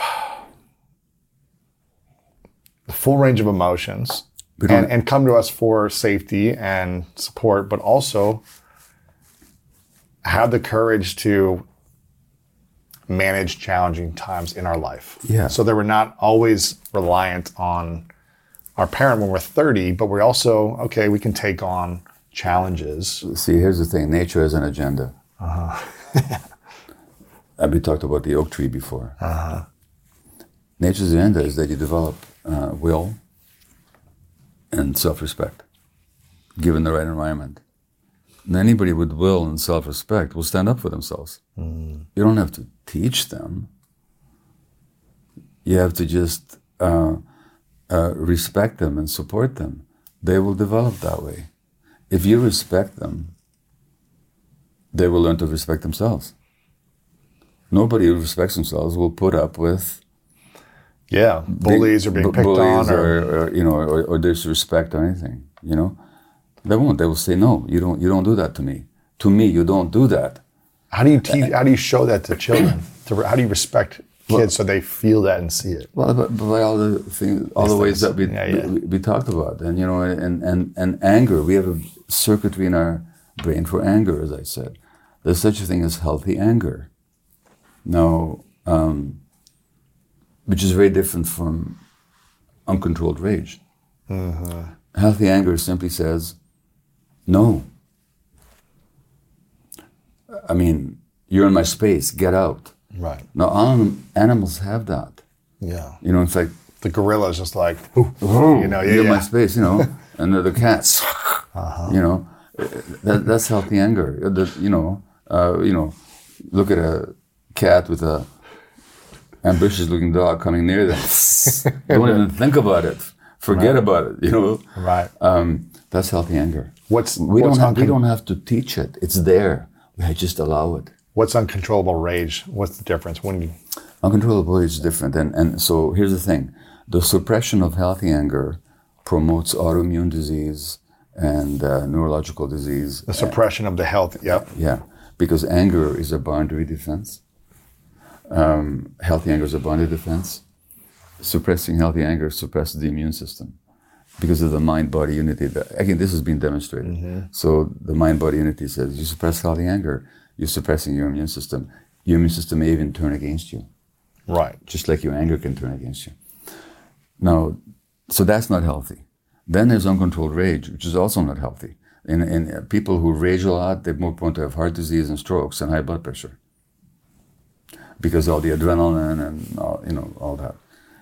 the full range of emotions and, and come to us for safety and support, but also have the courage to manage challenging times in our life? Yeah. So that we're not always reliant on our parent when we're thirty, but we're also, okay, we can take on challenges. See, here's the thing. Nature has an agenda. Uh-huh. We talked about the oak tree before. Uh-huh. Nature's agenda is that you develop uh, will and self-respect, given the right environment. And anybody with will and self-respect will stand up for themselves. Mm. You don't have to teach them. You have to just uh, uh, respect them and support them. They will develop that way. If you respect them, they will learn to respect themselves. Nobody who respects themselves will put up with yeah bullies or being picked on, or, or, or you know, or, or disrespect or anything. You know, they won't. They will say, "No, you don't. You don't do that to me. To me, you don't do that." How do you teach? How do you show that to children? To, how do you respect kids well, so they feel that and see it? Well, but, but by all the things, all the ways that we, yeah, yeah. we we talked about, and you know, and and and anger. We have a circuitry in our brain for anger, as I said. There's such a thing as healthy anger. Now, um, which is very different from uncontrolled rage. Mm-hmm. Healthy anger simply says, no. I mean, you're in my space, get out. Right. Now, anim- animals have that. Yeah. You know, in fact, the gorilla is just like, ooh, ooh, you know, yeah, you're in yeah. my space, you know, and the, the cats, uh-huh. you know, that, that's healthy anger. The, you know, uh, you know, look at a cat with a ambitious looking dog coming near them. Don't even think about it. Forget right. about it, you know. Right. Um, that's healthy anger. What's we what's don't have, uncon- we don't have to teach it. It's there. We just allow it. What's uncontrollable rage? What's the difference? When you... Uncontrollable rage is different. And and so here's the thing. The suppression of healthy anger promotes autoimmune disease and uh, neurological disease. The suppression of the health, yep. Yeah, because anger is a boundary defense. Um, healthy anger is a boundary defense. Suppressing healthy anger suppresses the immune system because of the mind-body unity. That, again, this has been demonstrated. Mm-hmm. So the mind-body unity says you suppress healthy anger, you're suppressing your immune system. Your immune system may even turn against you. Right. Just like your anger can turn against you. Now, so that's not healthy. Then there's uncontrolled rage, which is also not healthy. In, in people who rage a lot, they're more prone to have heart disease and strokes and high blood pressure. Because all the adrenaline and all, you know, all that.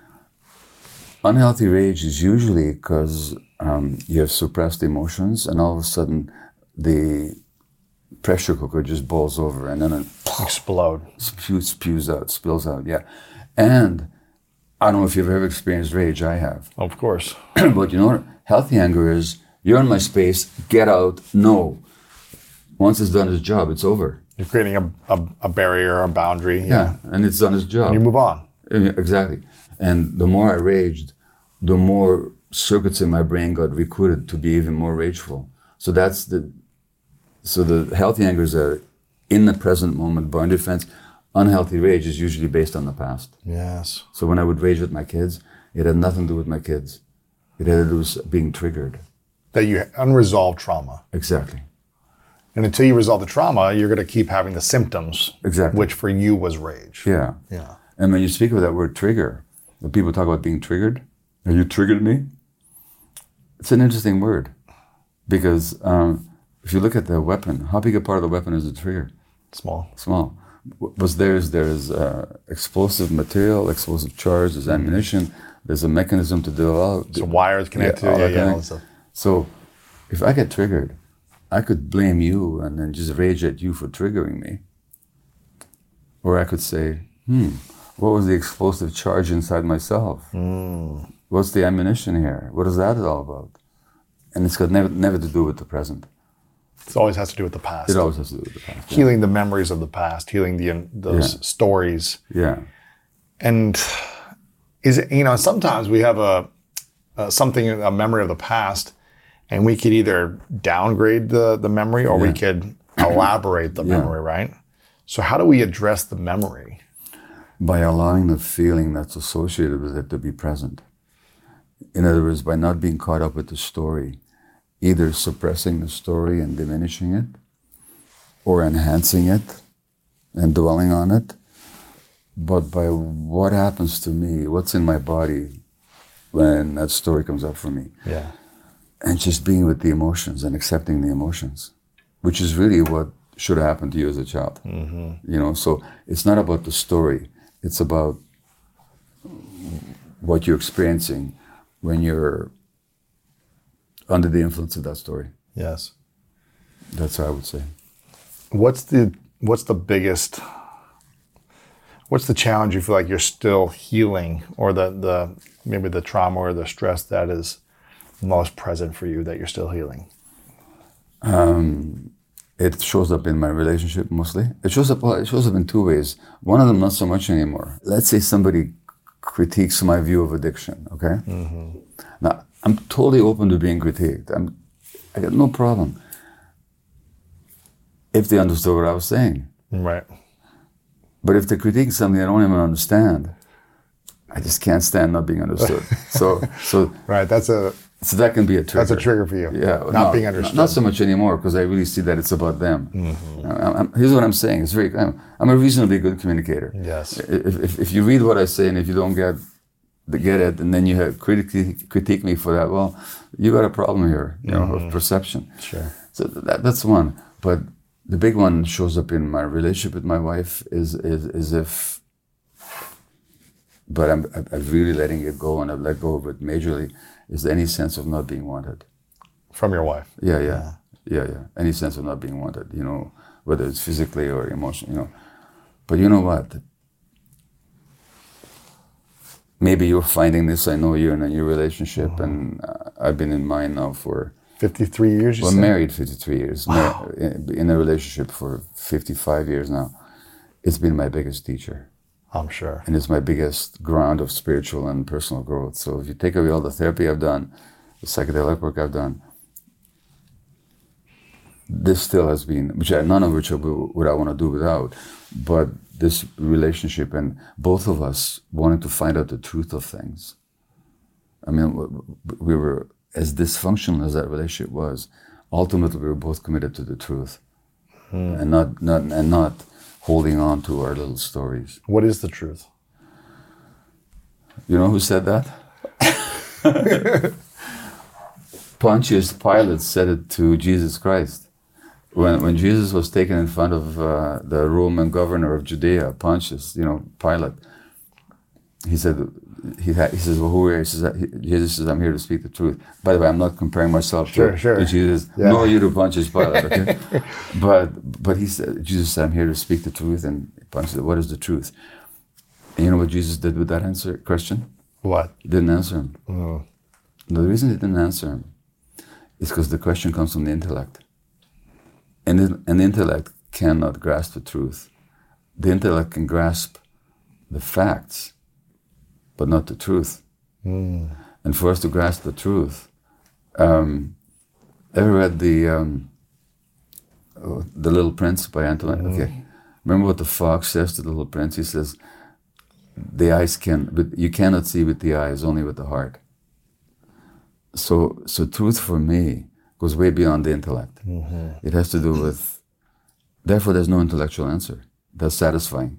Unhealthy rage is usually because um, you have suppressed emotions, and all of a sudden the pressure cooker just boils over, and then it explode, spews, spews out, spills out. Yeah, and I don't know if you've ever experienced rage. I have, of course. But you know what? Healthy anger is: you're in my space, get out. No. Once it's done its job, it's over. You're creating a, a, a barrier, a boundary. Yeah. yeah, and it's done its job. And you move on. Exactly. And the more I raged, the more circuits in my brain got recruited to be even more rageful. So that's the, so the healthy anger is a in the present moment boundary defense. Unhealthy rage is usually based on the past. Yes. So when I would rage with my kids, it had nothing to do with my kids. It had to do with being triggered. That you unresolved trauma. Exactly. And until you resolve the trauma, you're going to keep having the symptoms. Exactly. Which for you was rage. Yeah. Yeah. And when you speak of that word trigger, when people talk about being triggered, have you triggered me? It's an interesting word. Because um, if you look at the weapon, how big a part of the weapon is the trigger? Small. Small. What's there is there's uh, explosive material, explosive charge, there's ammunition, there's a mechanism to develop. So wires connected yeah, to it, yeah, yeah, all stuff. So if I get triggered, I could blame you and then just rage at you for triggering me. Or I could say, hmm, what was the explosive charge inside myself? Mm. What's the ammunition here? What is that all about? And it's got never, never to do with the present. It always has to do with the past. It always has to do with the past. Yeah. Healing the memories of the past, healing the those yeah. stories. Yeah. And is it, you know, sometimes we have a, a something, a memory of the past, and we could either downgrade the, the memory or yeah. we could elaborate the Yeah. memory, right? So how do we address the memory? By allowing the feeling that's associated with it to be present. In other words, by not being caught up with the story, either suppressing the story and diminishing it, or enhancing it and dwelling on it, but by what happens to me, what's in my body when that story comes up for me. Yeah. And just being with the emotions and accepting the emotions, which is really what should have happened to you as a child. Mm-hmm. You know, so it's not about the story. It's about what you're experiencing when you're under the influence of that story. Yes. That's how I would say. What's the what's the biggest what's the challenge you feel like you're still healing, or the the maybe the trauma or the stress that is most present for you that you're still healing? Um, it shows up in my relationship mostly. It shows up. Well, it shows up in two ways. One of them, not so much anymore. Let's say somebody critiques my view of addiction. Okay. Mm-hmm. Now I'm totally open to being critiqued. I'm. I got no problem if they understood what I was saying. Right. But if they critique something I don't even understand, I just can't stand not being understood. so, so Right. That's a so that can be a trigger. that's a trigger for you. Yeah, Not no, being understood. Not so much anymore, because I really see that it's about them. Mm-hmm. I'm, I'm, here's what I'm saying. It's very. I'm, I'm a reasonably good communicator. Yes. If, if if you read what I say and if you don't get the get it, and then you have critique critique me for that, well, you got a problem here, you know, Mm-hmm. of perception. Sure. So that, that's one. But the big one shows up in my relationship with my wife is is is if. But I'm I'm really letting it go, and I've let go of it majorly. Is any sense of not being wanted? From your wife. Yeah, yeah, yeah, yeah. Any sense of not being wanted, you know, whether it's physically or emotionally, you know. But you know what? Maybe you're finding this. I know you're in a new relationship, mm-hmm. and uh, I've been in mine now for fifty-three years. You well, said? married fifty-three years. Wow. Mar- in, in a relationship for fifty-five years now. It's been my biggest teacher. I'm sure. And it's my biggest ground of spiritual and personal growth. So if you take away all the therapy I've done, the psychedelic work I've done, this still has been, which I, none of which I would I want to do without, but this relationship and both of us wanting to find out the truth of things. I mean, we were, as dysfunctional as that relationship was, ultimately we were both committed to the truth, hmm. and not not and not. holding on to our little stories. What is the truth? You know who said that? Pontius Pilate said it to Jesus Christ. When when Jesus was taken in front of uh, the Roman governor of Judea, Pontius, you know, Pilate, he said, he, ha- he says, well, who are you? He says, Jesus says, I'm here to speak the truth. By the way, I'm not comparing myself sure, to, sure. to Jesus, yeah. nor you to Pontius Pilate, okay? but but he said, Jesus said, I'm here to speak the truth, and Pontius said, what is the truth? And you know what Jesus did with that answer question? What? He didn't answer him. Mm. The reason he didn't answer him is because the question comes from the intellect. And an intellect cannot grasp the truth. The intellect can grasp the facts, but not the truth. Mm. And for us to grasp the truth, um, ever read the um, oh, the Little Prince by Antoine? Mm. Okay, remember what the fox says to the Little Prince? He says, "The eyes can, but you cannot see with the eyes, only with the heart." So, so truth for me goes way beyond the intellect. Mm-hmm. It has to do with. Therefore, there's no intellectual answer that's satisfying.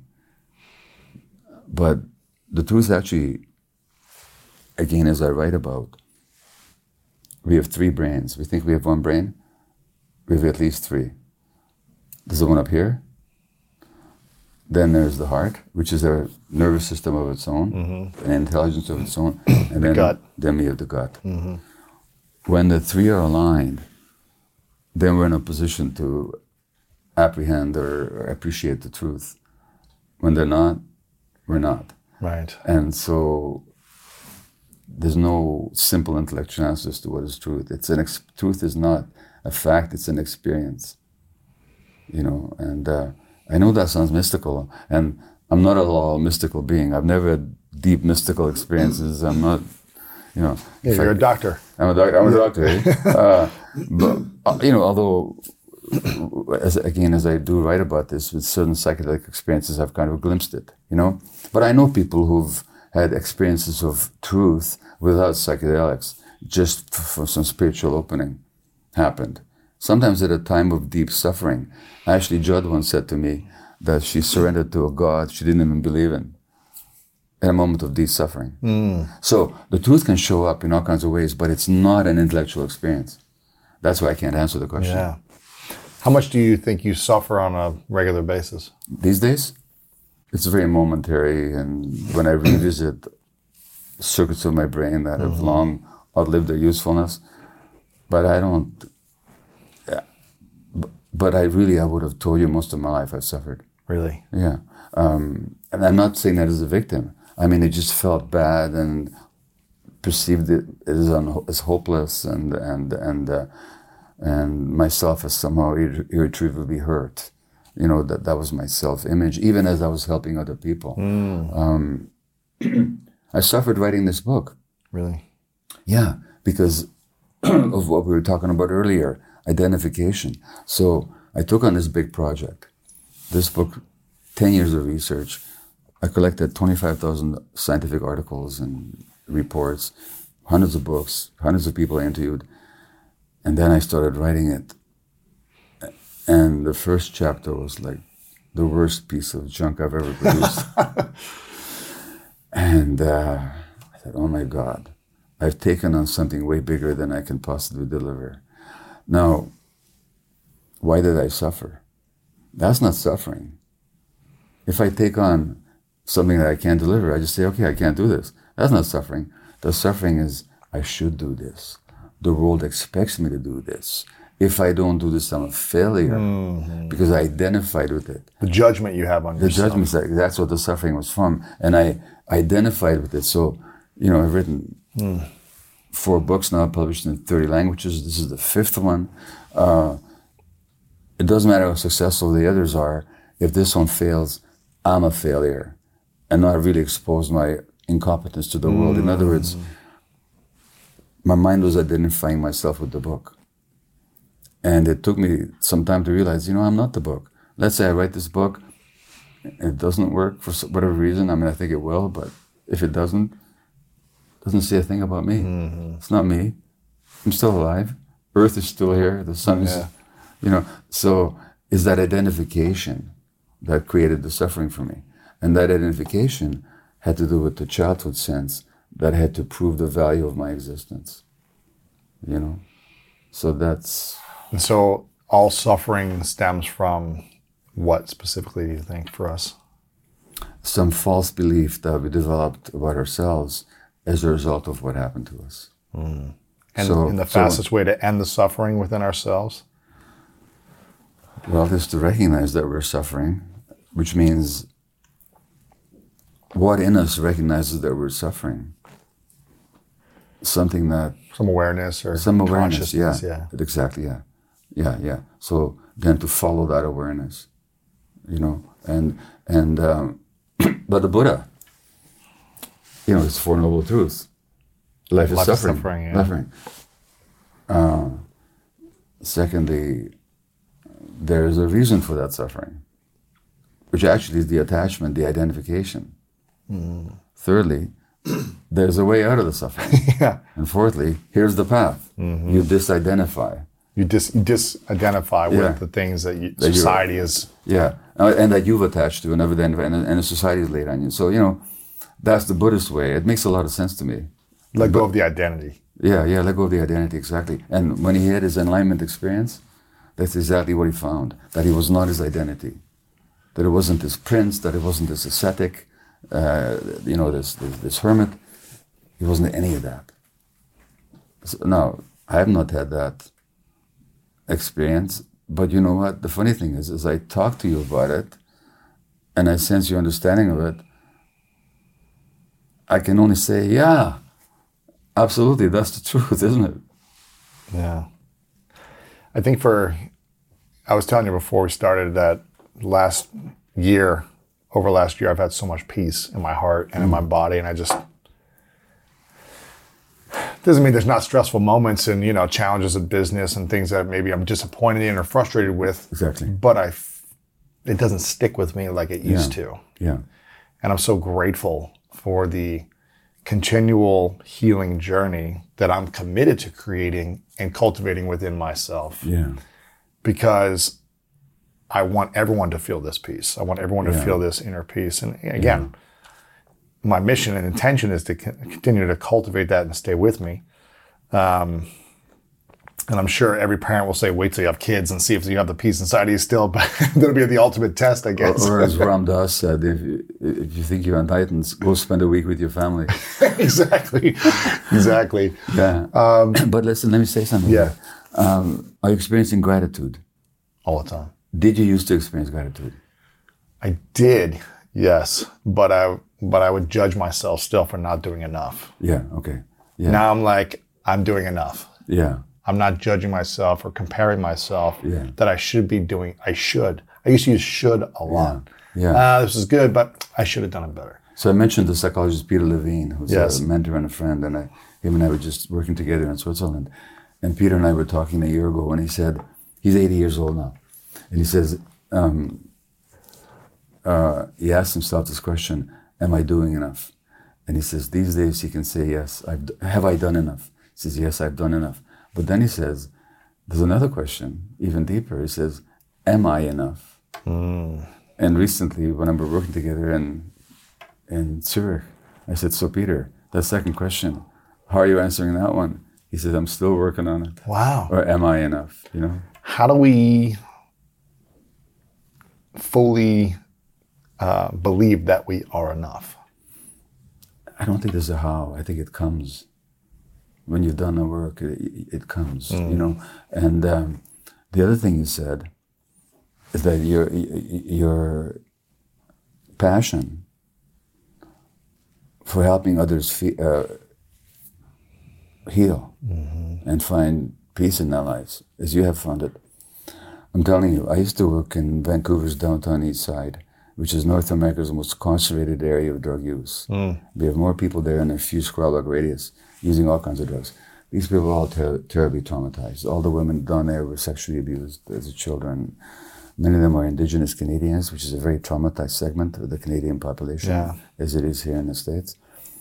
But the truth actually, again, as I write about, we have three brains. We think we have one brain. We have at least three. There's the one up here. Then there's the heart, which is a nervous system of its own, mm-hmm. an intelligence of its own. And the then, gut. Then we have the gut. Mm-hmm. When the three are aligned, then we're in a position to apprehend or, or appreciate the truth. When they're not, we're not. Right. And so there's no simple intellectual answers to what is truth. It's an ex- truth is not a fact, it's an experience. You know, and uh, I know that sounds mystical, and I'm not at all a mystical being. I've never had deep mystical experiences. I'm not, you know. Yeah, you're I, a doctor. I'm a, doc- I'm a doctor. Eh? uh, but, uh, you know, although as, again, as I do write about this, with certain psychedelic experiences, I've kind of glimpsed it, you know? But I know people who've had experiences of truth without psychedelics, just for some spiritual opening happened. Sometimes at a time of deep suffering. Ashley Judd once said to me that she surrendered to a God she didn't even believe in at a moment of deep suffering. Mm. So the truth can show up in all kinds of ways, but it's not an intellectual experience. That's why I can't answer the question. Yeah. How much do you think you suffer on a regular basis? These days, it's very momentary, and when I revisit circuits of my brain that have mm-hmm. long outlived their usefulness, but I don't, yeah, but, but I really, I would have told you most of my life I've suffered. Really? Yeah. Um, and I'm not saying that as a victim. I mean, it just felt bad and perceived it as, un- as hopeless and, and, and, uh, and myself as somehow irre- irretrievably hurt. You know, that, that was my self-image, even as I was helping other people. Mm. Um, I suffered writing this book. Really? Yeah, because of what we were talking about earlier, identification. So I took on this big project. This book, ten years of research. I collected twenty-five thousand scientific articles and reports, hundreds of books, hundreds of people I interviewed. And then I started writing it. And the first chapter was like the worst piece of junk I've ever produced. And uh, I thought, oh my God, I've taken on something way bigger than I can possibly deliver. Now, why did I suffer? That's not suffering. If I take on something that I can't deliver, I just say, okay, I can't do this. That's not suffering. The suffering is, I should do this. The world expects me to do this. If I don't do this, I'm a failure mm-hmm. because I identified with it. The judgment you have on the yourself. The judgment, that's what the suffering was from. And I identified with it. So, you know, I've written mm. four books now, published in thirty languages. This is the fifth one. Uh, it doesn't matter how successful the others are. If this one fails, I'm a failure. And not really exposed my incompetence to the mm. world. In other words, my mind was identifying myself with the book. And it took me some time to realize, you know, I'm not the book. Let's say I write this book, it doesn't work for whatever reason. I mean, I think it will, but if it doesn't, it doesn't say a thing about me. Mm-hmm. It's not me. I'm still alive. Earth is still here. The sun is, yeah. you know. So it's that identification that created the suffering for me. And that identification had to do with the childhood sense that I had to prove the value of my existence, you know. So that's... And so all suffering stems from what specifically do you think for us? Some false belief that we developed about ourselves as a result of what happened to us. Mm. And, so, and the fastest so, way to end the suffering within ourselves? Well, is to recognize that we're suffering, which means what in us recognizes that we're suffering? Something that... Some awareness or some awareness, yeah, yeah. Exactly, yeah. Yeah, yeah. So then to follow that awareness, you know, and, and um, but the Buddha, you know, it's Four Noble Truths. Life is Life suffering. Is suffering, yeah. Suffering. Uh, secondly, there is a reason for that suffering, which actually is the attachment, the identification. Mm. Thirdly, there's a way out of the suffering. yeah. And fourthly, here's the path. Mm-hmm. You disidentify. You dis you disidentify yeah. with the things that, you, that society is. Yeah, and that you've attached to, and identify, and, and the society is laid on you. So, you know, that's the Buddhist way. It makes a lot of sense to me. Let go but, of the identity. Yeah, yeah, let go of the identity, exactly. And when he had his enlightenment experience, that's exactly what he found, that he was not his identity. That it wasn't this prince, that it wasn't this ascetic, uh, you know, this, this, this hermit. He wasn't any of that. So, now, I have not had that experience, but you know what? The funny thing is, is I talk to you about it, and I sense your understanding of it. I can only say, yeah, absolutely, that's the truth, isn't it? Yeah. I think for, I was telling you before we started that last year, over last year, I've had so much peace in my heart and mm. in my body, and I just, doesn't mean there's not stressful moments and, you know, challenges of business and things that maybe I'm disappointed in or frustrated with. Exactly. But I, it doesn't stick with me like it used yeah. to. Yeah. And I'm so grateful for the continual healing journey that I'm committed to creating and cultivating within myself. Yeah. Because I want everyone to feel this peace. I want everyone to Yeah. feel this inner peace. And again, yeah. my mission and intention is to continue to cultivate that and stay with me. Um, and I'm sure every parent will say, wait till you have kids and see if you have the peace inside of you still, but that'll be the ultimate test, I guess. Or, or as Ram Dass said, if you, if you think you're enlightened, go spend a week with your family. Exactly. Exactly. Yeah. Um, but listen, let me say something. Yeah. Um, are you experiencing gratitude? All the time. Did you used to experience gratitude? I did, yes. But I but I would judge myself still for not doing enough. Yeah, okay. Yeah. Now I'm like, I'm doing enough. Yeah. I'm not judging myself or comparing myself yeah. that I should be doing. I should. I used to use should a lot. Yeah. yeah. Uh, this is good, but I should have done it better. So I mentioned the psychologist Peter Levine, who's yes. a mentor and a friend, and I, him and I were just working together in Switzerland. And Peter and I were talking a year ago, and he said, he's eighty years old now. And he says, um, uh, he asked himself this question, am I doing enough? And he says, these days he can say, yes, I've, have I done enough? He says, yes, I've done enough. But then he says, there's another question, even deeper. He says, am I enough? Mm. And recently, when we were working together in, in Zurich, I said, so Peter, that second question, how are you answering that one? He said, I'm still working on it. Wow. Or am I enough, you know? How do we fully uh, believe that we are enough? I don't think there's a how. I think it comes. When you've done the work, it, it comes, mm. you know? And um, the other thing you said is that your, your passion for helping others fe- uh, heal mm-hmm. and find peace in their lives, as you have found it. I'm telling you, I used to work in Vancouver's downtown east side, which is North America's most concentrated area of drug use. Mm. We have more people there in a few square block radius using all kinds of drugs. These people are all ter- terribly traumatized. All the women down there were sexually abused as children. Many of them are Indigenous Canadians, which is a very traumatized segment of the Canadian population, yeah. as it is here in the States.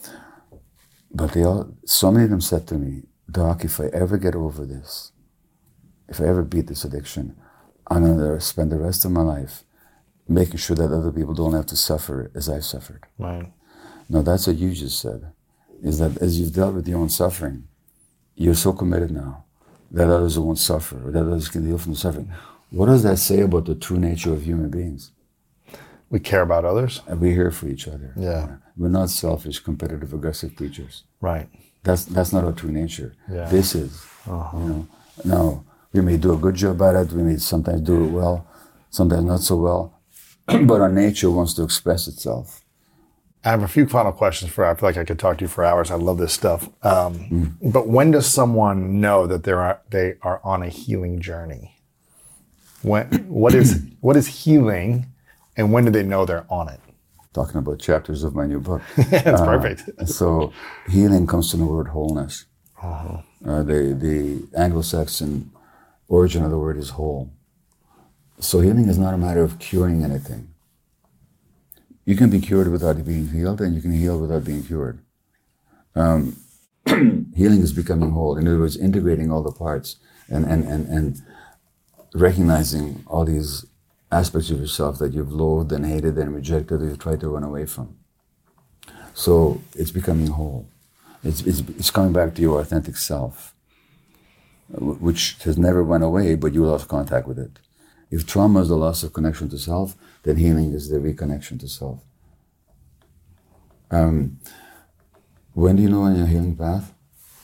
But they all, so many of them said to me, Doc, if I ever get over this, if I ever beat this addiction, I'm going to spend the rest of my life making sure that other people don't have to suffer as I've suffered. Right. Now, that's what you just said, is that as you've dealt with your own suffering, you're so committed now that others won't suffer, or that others can heal from the suffering. What does that say about the true nature of human beings? We care about others. And we're here for each other. Yeah. We're not selfish, competitive, aggressive creatures. Right. That's that's not our true nature. Yeah. This is. Uh-huh. You know. Now, we may do a good job at it, we may sometimes do it well, sometimes not so well, but our nature wants to express itself. I have a few final questions for you. I feel like I could talk to you for hours. I love this stuff. Um, mm. But when does someone know that they are they are on a healing journey? When what is what is healing, and when do they know they're on it? Talking about chapters of my new book. That's uh, perfect. So healing comes from the word wholeness. Uh-huh. Uh, the the Anglo-Saxon origin of the word is whole. So healing is not a matter of curing anything. You can be cured without being healed, and you can heal without being cured. Um, healing is becoming whole. In other words, integrating all the parts and, and, and, and recognizing all these aspects of yourself that you've loathed and hated and rejected or you've tried to run away from. So it's becoming whole. It's, it's, it's coming back to your authentic self, which has never went away, but you lost contact with it. If trauma is the loss of connection to self, then healing is the reconnection to self. Um, when do you know on your healing path?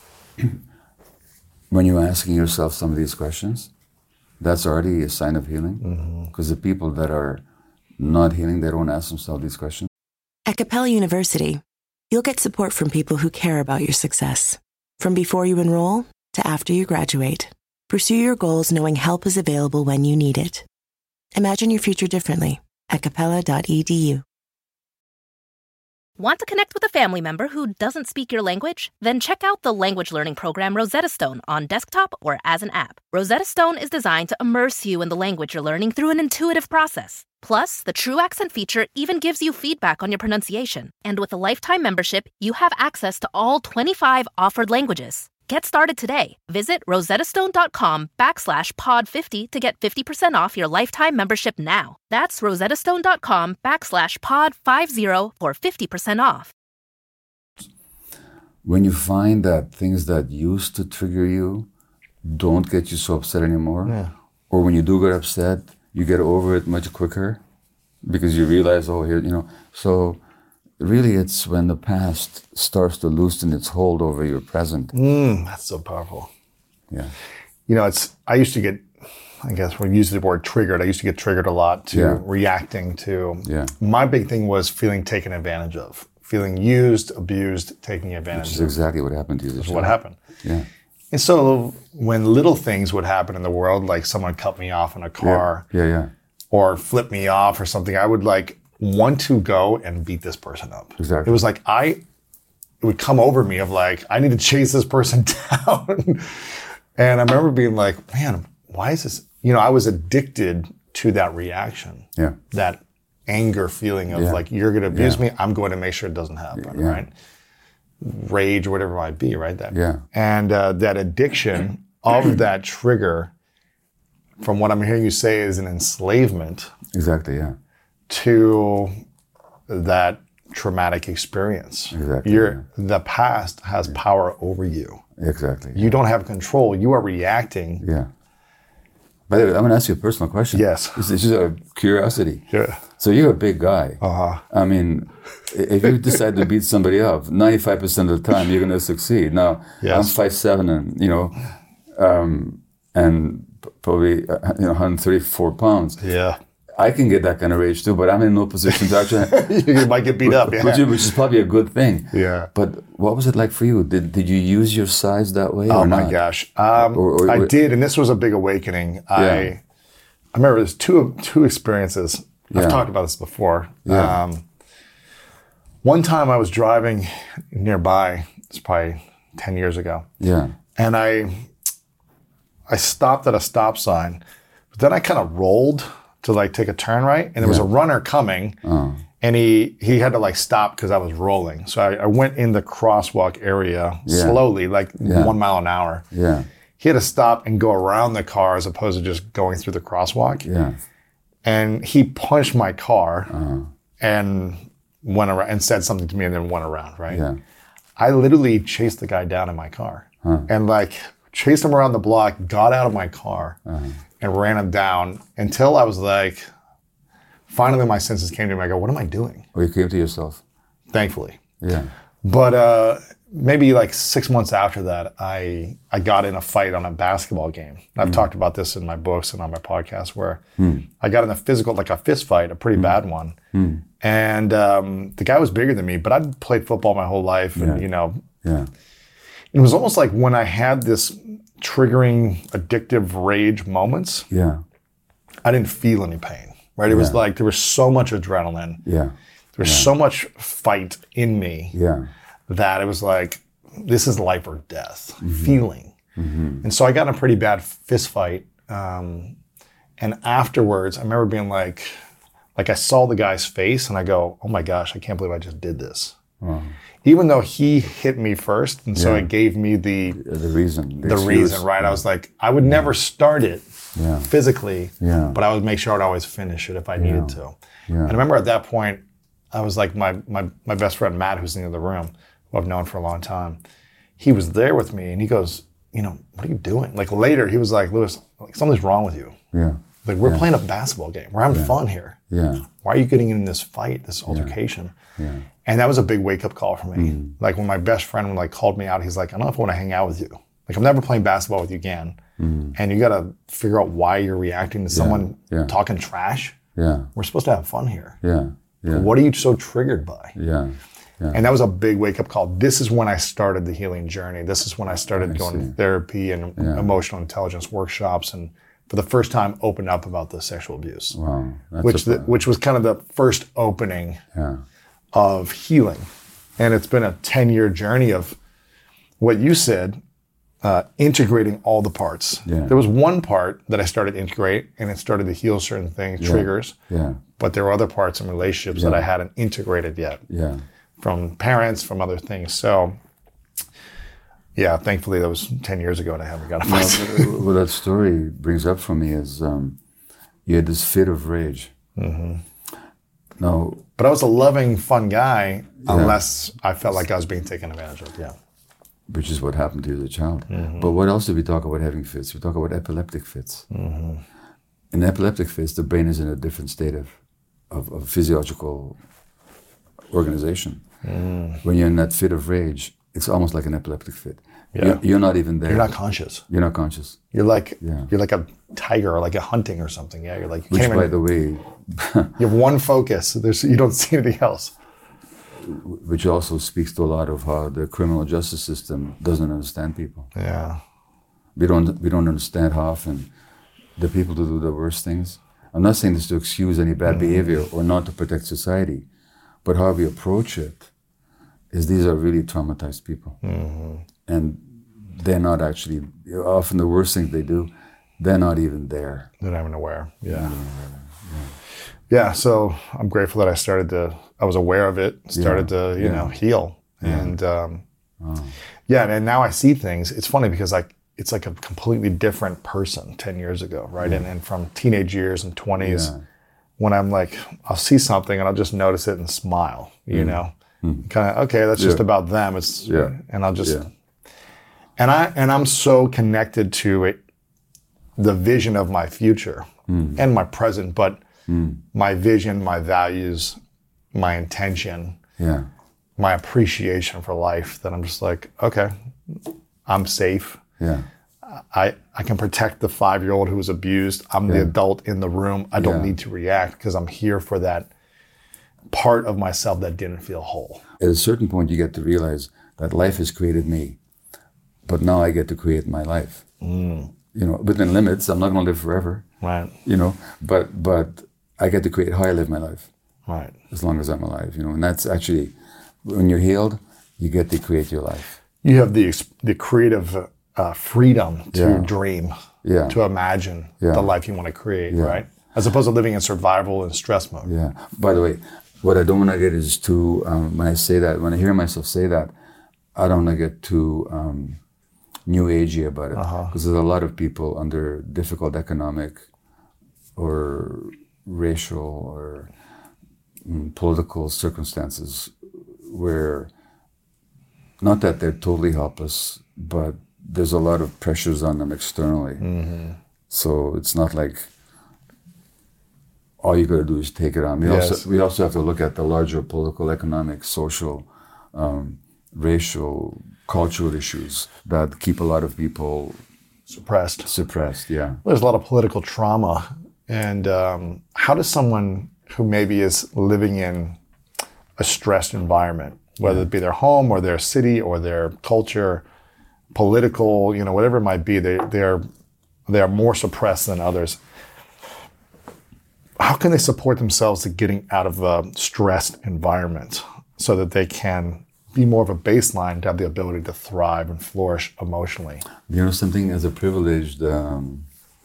When you're asking yourself some of these questions, that's already a sign of healing. Because mm-hmm. the people that are not healing, they don't ask themselves these questions. At Capella University, you'll get support from people who care about your success. From before you enroll to after you graduate, pursue your goals knowing help is available when you need it. Imagine your future differently at capella dot e d u. Want to connect with a family member who doesn't speak your language? Then check out the language learning program Rosetta Stone on desktop or as an app. Rosetta Stone is designed to immerse you in the language you're learning through an intuitive process. Plus, the True Accent feature even gives you feedback on your pronunciation. And with a lifetime membership, you have access to all twenty-five offered languages. Get started today. Visit rosettastone.com backslash pod 50 to get fifty percent off your lifetime membership now. That's rosettastone.com backslash pod 50 for fifty percent off. When you find that things that used to trigger you don't get you so upset anymore, Yeah. or when you do get upset, you get over it much quicker because you realize, oh, here, you know. So really it's when the past starts to loosen its hold over your present. Mm, that's so powerful. Yeah. You know, it's, I used to get, I guess we use the word triggered. I used to get triggered a lot to Yeah. reacting to. Yeah. My big thing was feeling taken advantage of, feeling used, abused, taking advantage Which is of. exactly what happened to you. This That's what time. happened. Yeah. And so when little things would happen in the world, like someone cut me off in a car Yeah, yeah. or flip me off or something, I would like want to go and beat this person up. Exactly. It was like I, it would come over me of like, I need to chase this person down. And I remember being like, man, why is this? You know, I was addicted to that reaction. Yeah. That anger feeling of Yeah. like, you're going to abuse Yeah. me. I'm going to make sure it doesn't happen, Yeah. right? Rage or whatever it might be, right? That, Yeah. And uh, that addiction of that trigger, from what I'm hearing you say, is an enslavement Exactly, yeah. to that traumatic experience. Exactly, You're, the past has power over you. Exactly. You don't have control. You are reacting. Yeah. By the way, I'm going to ask you a personal question. Yes. This is just a curiosity. Yeah. So you're a big guy. Uh-huh. I mean, if you decide to beat somebody up, ninety-five percent of the time you're going to succeed. Now, Yes. I'm five seven and, you know, um, and p- probably, uh, you know, one hundred thirty-four pounds. Yeah. I can get that kind of rage too, but I'm in no position to actually, You might get beat up. Yeah. which, is, which is probably a good thing. Yeah. But what was it like for you? Did did you use your size that way Oh or my not? gosh. Um, Or- or- I or- did, and this was a big awakening. I Yeah. I remember there's two two experiences. I've Yeah. talked about this before. Yeah. Um, one time I was driving nearby, it's probably ten years ago, Yeah. and I I stopped at a stop sign, but then I kind of rolled to like take a turn right, and there was a runner coming, and he he had to like stop because I was rolling. So I, I went in the crosswalk area Yeah. slowly, like Yeah. one mile an hour. Yeah. He had to stop and go around the car as opposed to just going through the crosswalk. Yeah. And he punched my car Uh-huh. and went around and said something to me and then went around, right? Yeah. I literally chased the guy down in my car and like chased him around the block, got out of my car Uh-huh. and ran him down until I was like, finally my senses came to me. I go, what am I doing? Or you came to yourself. Thankfully. Yeah. But uh, maybe like six months after that, I I got in a fight on a basketball game. I've talked about this in my books and on my podcast where I got in a physical, like a fist fight, a pretty bad one. And um, the guy was bigger than me, but I'd played football my whole life. And, you know, Yeah. it was almost like when I had this triggering addictive rage moments, Yeah. I didn't feel any pain, right? It was like there was so much adrenaline. Yeah. There was so much fight in me. Yeah. that it was like, this is life or death feeling. And so I got in a pretty bad fist fight. Um, and afterwards, I remember being like, like I saw the guy's face and I go, oh my gosh, I can't believe I just did this. Even though he hit me first. And so Yeah. it gave me the, The reason. the excuse. reason, right? I was like, I would never start it Yeah. physically, Yeah. but I would make sure I'd always finish it if I needed to. Yeah. And I remember at that point, I was like, my, my, my best friend, Matt, who's in the other room, who I've known for a long time, he was there with me and he goes, you know, what are you doing? Like later, he was like, Lewis, like, something's wrong with you. Yeah. Like we're playing a basketball game. We're having fun here. Yeah. Why are you getting in this fight, this altercation? Yeah. And that was a big wake up call for me. Mm. Like when my best friend like called me out, he's like, I don't know if I want to hang out with you. Like I'm never playing basketball with you again. Mm. And you got to figure out why you're reacting to someone Yeah. talking trash. Yeah. We're supposed to have fun here. Yeah. Yeah. What are you so triggered by? Yeah. Yeah. And that was a big wake up call. This is when I started the healing journey. This is when I started I going see. to therapy and Yeah. emotional intelligence workshops, and for the first time opened up about the sexual abuse, Wow. That's which a, the, which was kind of the first opening yeah. of healing. And it's been a ten-year journey of what you said, uh, integrating all the parts. Yeah. There was one part that I started to integrate, and it started to heal certain things, Yeah. triggers. Yeah. But there were other parts in relationships Yeah. that I hadn't integrated yet. Yeah. From parents, from other things. So, yeah, thankfully that was ten years ago and I haven't got a No, fight. but what that story brings up for me is um, you had this fit of rage. Mm-hmm. Now, But I was a loving, fun guy unless I felt like I was being taken advantage of. Yeah. which is what happened to you as a child. Mm-hmm. But what else do we talk about having fits? We talk about epileptic fits. Mm-hmm. In epileptic fits, the brain is in a different state of, of, of physiological organization. Mm. When you're in that fit of rage, it's almost like an epileptic fit. Yeah. You're, you're not even there. You're not conscious. You're not conscious. You're like Yeah. you're like a tiger or like a hunting or something. Yeah, you're like you Which, can't by even, the way, you have one focus. There's you don't see anything else. which also speaks to a lot of how the criminal justice system doesn't understand people. Yeah. We don't we don't understand how often the people who do the worst things. I'm not saying this to excuse any bad behavior or not to protect society, but how we approach it is these are really traumatized people. Mm-hmm. And they're not actually, often the worst things they do, they're not even there. They're not even aware. Yeah. Yeah. So I'm grateful that I started to, I was aware of it, started Yeah. to, you Yeah. know, heal. And um, yeah, and now I see things. It's funny because like, it's like a completely different person ten years ago, right? And, and from teenage years and twenties, Yeah. when I'm like, I'll see something and I'll just notice it and smile, you know? Kind of, okay, that's just Yeah. about them. It's, Yeah. and I'll just, Yeah. and I, and I'm so connected to it, the vision of my future and my present, but my vision, my values, my intention, Yeah. my appreciation for life, that I'm just like, okay, I'm safe. Yeah. I, I can protect the five-year-old who was abused. I'm the Yeah. adult in the room. I don't Yeah. need to react because I'm here for that part of myself that didn't feel whole. At a certain point, you get to realize that life has created me, but now I get to create my life. You know, within limits. I'm not going to live forever. Right. You know, but but I get to create how I live my life Right. as long as I'm alive. You know, and that's actually when you're healed, you get to create your life. You have the ex- the creative uh, freedom to Yeah. dream, Yeah. to imagine Yeah. the life you want to create, Yeah. right? As opposed to living in survival and stress mode. Yeah. By the way, what I don't want to get is too, um, when I say that, when I hear myself say that, I don't want to get too um, new agey about it. Because there's a lot of people under difficult economic or racial or mm, political circumstances where, not that they're totally helpless, but there's a lot of pressures on them externally. So it's not like all you got to do is take it on. We, Yes. also, we also have to look at the larger political, economic, social, um, racial, cultural issues that keep a lot of people Suppressed. suppressed. Yeah. There's a lot of political trauma. And um, how does someone who maybe is living in a stressed environment, whether it be their home or their city or their culture, political, you know, whatever it might be, they, they're, they are more suppressed than others. How can they support themselves to getting out of a stressed environment so that they can be more of a baseline to have the ability to thrive and flourish emotionally? You know something, as a privileged um,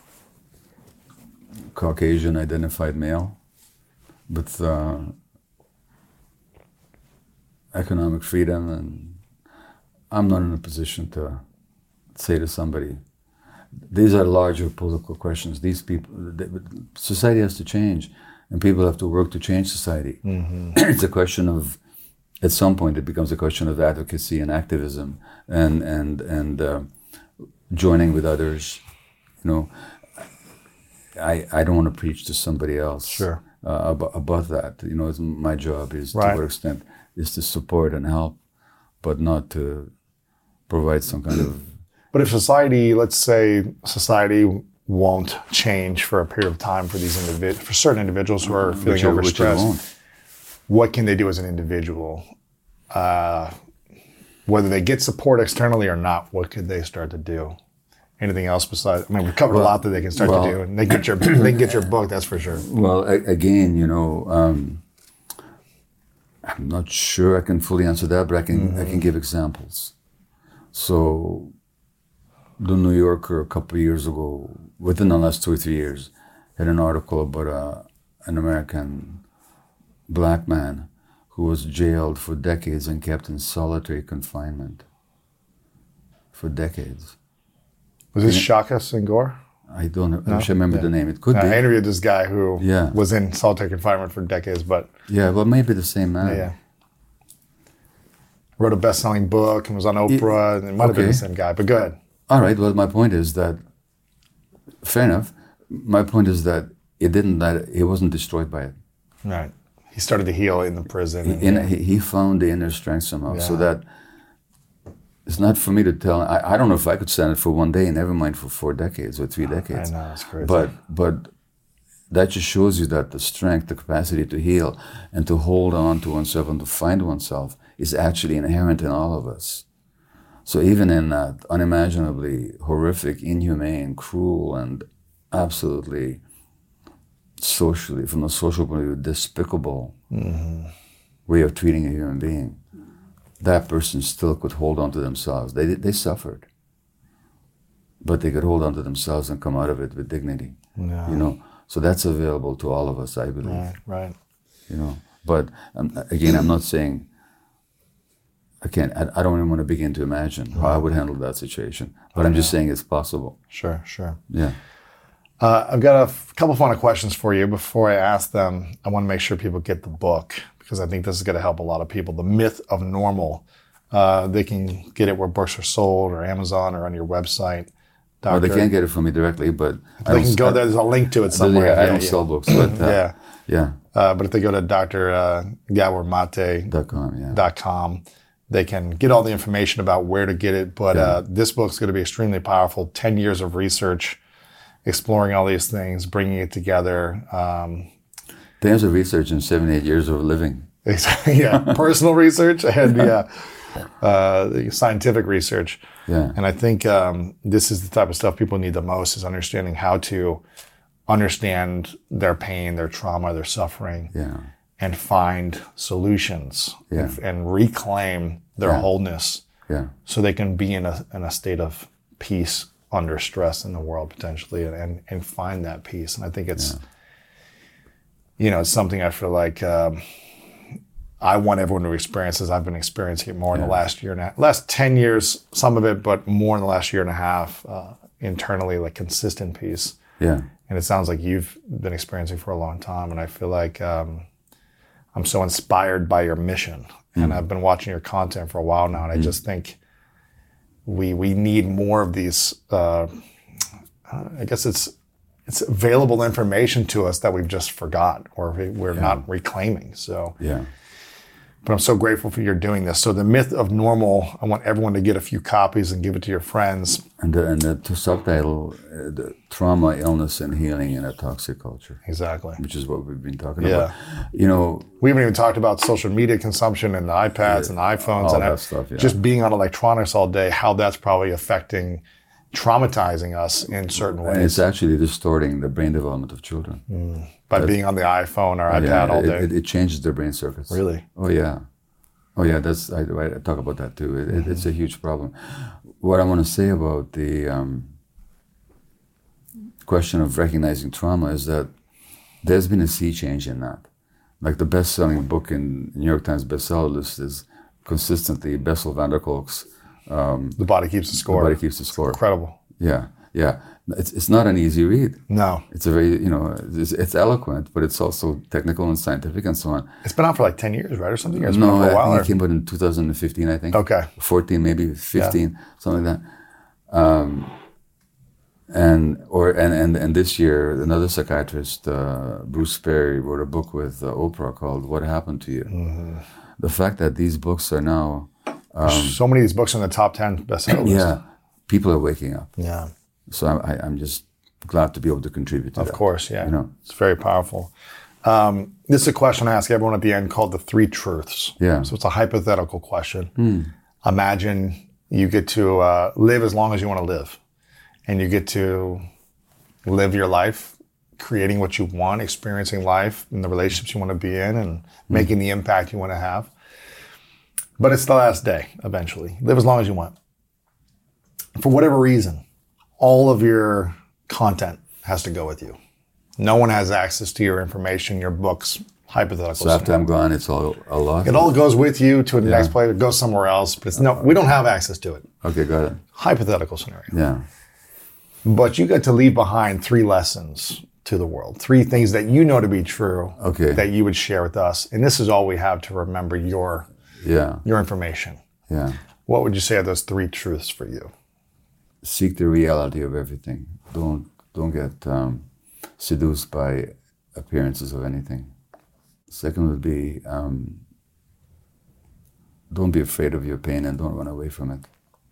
Caucasian identified male with uh, economic freedom, and I'm not in a position to say to somebody, these are larger political questions. These people, they, society has to change, and people have to work to change society. Mm-hmm. It's a question of, at some point, it becomes a question of advocacy and activism, and and and uh, joining with others. You know, I I don't want to preach to somebody else. Sure. Uh, about, about that. You know, it's, my job is Right. to what extent is to support and help, but not to provide some kind of. But if society, let's say society won't change for a period of time for these individ- for certain individuals who are feeling Which it- which it overstressed, won't. what can they do as an individual? Uh, whether they get support externally or not, what could they start to do? Anything else besides? I mean, we've covered a lot that they can start well- to do, and they get your they can get your book. That's for sure. Well, a- again, you know, um, I'm not sure I can fully answer that, but I can mm-hmm. I can give examples. So, the New Yorker a couple of years ago, within the last two or three years, had an article about a, an American black man who was jailed for decades and kept in solitary confinement for decades. Was this Shaka Senghor? I don't know. No? I should remember yeah. the name. It could uh, be. I interviewed this guy who yeah. was in solitary confinement for decades, but... Yeah, well, maybe the same man. Yeah, yeah. Wrote a best-selling book and was on Oprah, it, and it might have okay. been the same guy, but go ahead. All right, well, my point is that, fair enough, my point is that it didn't, that he wasn't destroyed by it. Right. He started to heal in the prison. He, in, he, he found the inner strength somehow, yeah. so that it's not for me to tell. I, I don't know if I could stand it for one day, never mind for four decades or three decades. I know, it's crazy. But, but that just shows you that the strength, the capacity to heal and to hold on to oneself and to find oneself is actually inherent in all of us. So even in that unimaginably horrific, inhumane, cruel, and absolutely socially, from a social point of view, despicable mm-hmm. way of treating a human being, that person still could hold on to themselves. They they suffered, but they could hold on to themselves and come out of it with dignity. Yeah. You know, so that's available to all of us, I believe. Right, right. You know, but um, again, I'm not saying. I can't. I, I don't even want to begin to imagine how I would handle that situation. But oh, I'm just yeah. saying it's possible. Sure, sure. Yeah. Uh, I've got a f- couple final questions for you. Before I ask them, I want to make sure people get the book because I think this is going to help a lot of people. The Myth of Normal. Uh, they can get it where books are sold, or Amazon, or on your website. Well, they can't get it from me directly, but they can go there. There's a link to it somewhere. Yeah, I yeah, don't yeah. sell books, but uh, yeah, yeah. Uh, but if they go to Doctor Gabor Mate dot com, yeah. dot com, they can get all the information about where to get it. But yeah. uh, this book's going to be extremely powerful. Ten years of research, exploring all these things, bringing it together. Um, Ten years of research and seven, eight years of living. yeah, personal research and yeah, uh, the scientific research. Yeah. And I think um, this is the type of stuff people need the most, is understanding how to understand their pain, their trauma, their suffering. Yeah. And find solutions yeah. and, and reclaim their yeah. wholeness yeah. so they can be in a in a state of peace under stress in the world potentially and, and, and find that peace. And I think it's, yeah. you know, it's something I feel like um, I want everyone to experience as I've been experiencing it more yeah. in the last year and a half, last ten years, some of it, but more in the last year and a half uh, internally, like consistent peace. Yeah. And it sounds like you've been experiencing for a long time. And I feel like, um, I'm so inspired by your mission, and mm. I've been watching your content for a while now, and I mm. just think we we need more of these. Uh, I guess it's it's available information to us that we've just forgot or we're yeah. not reclaiming. So yeah. But I'm so grateful for your doing this. So the Myth of Normal, I want everyone to get a few copies and give it to your friends. And the, and the subtitle, uh, the Trauma, Illness, and Healing in a Toxic Culture. Exactly. Which is what we've been talking yeah. about. You know, we haven't even talked about social media consumption and the iPads yeah, and the iPhones all and that I, stuff. Yeah. Just being on electronics all day, how that's probably affecting, traumatizing us in certain ways. And it's actually distorting the brain development of children. Mm. By that's, being on the iPhone or iPad yeah, all day. It, it changes their brain circuits. Really? Oh, yeah. Oh, yeah, that's I, I talk about that too. It, mm-hmm. It's a huge problem. What I want to say about the um, question of recognizing trauma is that there's been a sea change in that. Like the best-selling book in New York Times bestseller list is consistently Bessel van der Kolk's um, The Body Keeps the Score. The Body Keeps the Score. It's incredible. Yeah, yeah. It's it's not an easy read. No. It's a very, you know, it's, it's eloquent, but it's also technical and scientific and so on. It's been out for like ten years, right, or something? It's no, been out for a while, I think or? it came out in two thousand fifteen, I think. Okay. fourteen, maybe fifteen, yeah. something like that. Um, and or and, and and this year, another psychiatrist, uh, Bruce Perry, wrote a book with uh, Oprah called "What Happened to You." Mm-hmm. The fact that these books are now um, so many of these books are in the top ten bestseller list. Yeah, people are waking up. Yeah. So I, I, I'm just glad to be able to contribute to of that. Of course, yeah. You know? It's very powerful. Um, this is a question I ask everyone at the end called the three truths. Yeah. So it's a hypothetical question. Mm. Imagine you get to uh, live as long as you want to live, and you get to live your life creating what you want, experiencing life and the relationships you want to be in, and making the impact you want to have. But it's the last day, eventually. Live as long as you want. For whatever reason, all of your content has to go with you. No one has access to your information, your books, hypothetical. So after I'm gone, it's all a lot? It all goes with you to the yeah. next place. It goes somewhere else. But it's no, we don't have access to it. Okay, got it. Hypothetical scenario. Yeah. But you get to leave behind three lessons to the world. Three things that you know to be true okay. that you would share with us. And this is all we have to remember your, yeah. your information. Yeah. What would you say are those three truths for you? Seek the reality of everything. Don't don't get um, seduced by appearances of anything. Second would be um, don't be afraid of your pain and don't run away from it.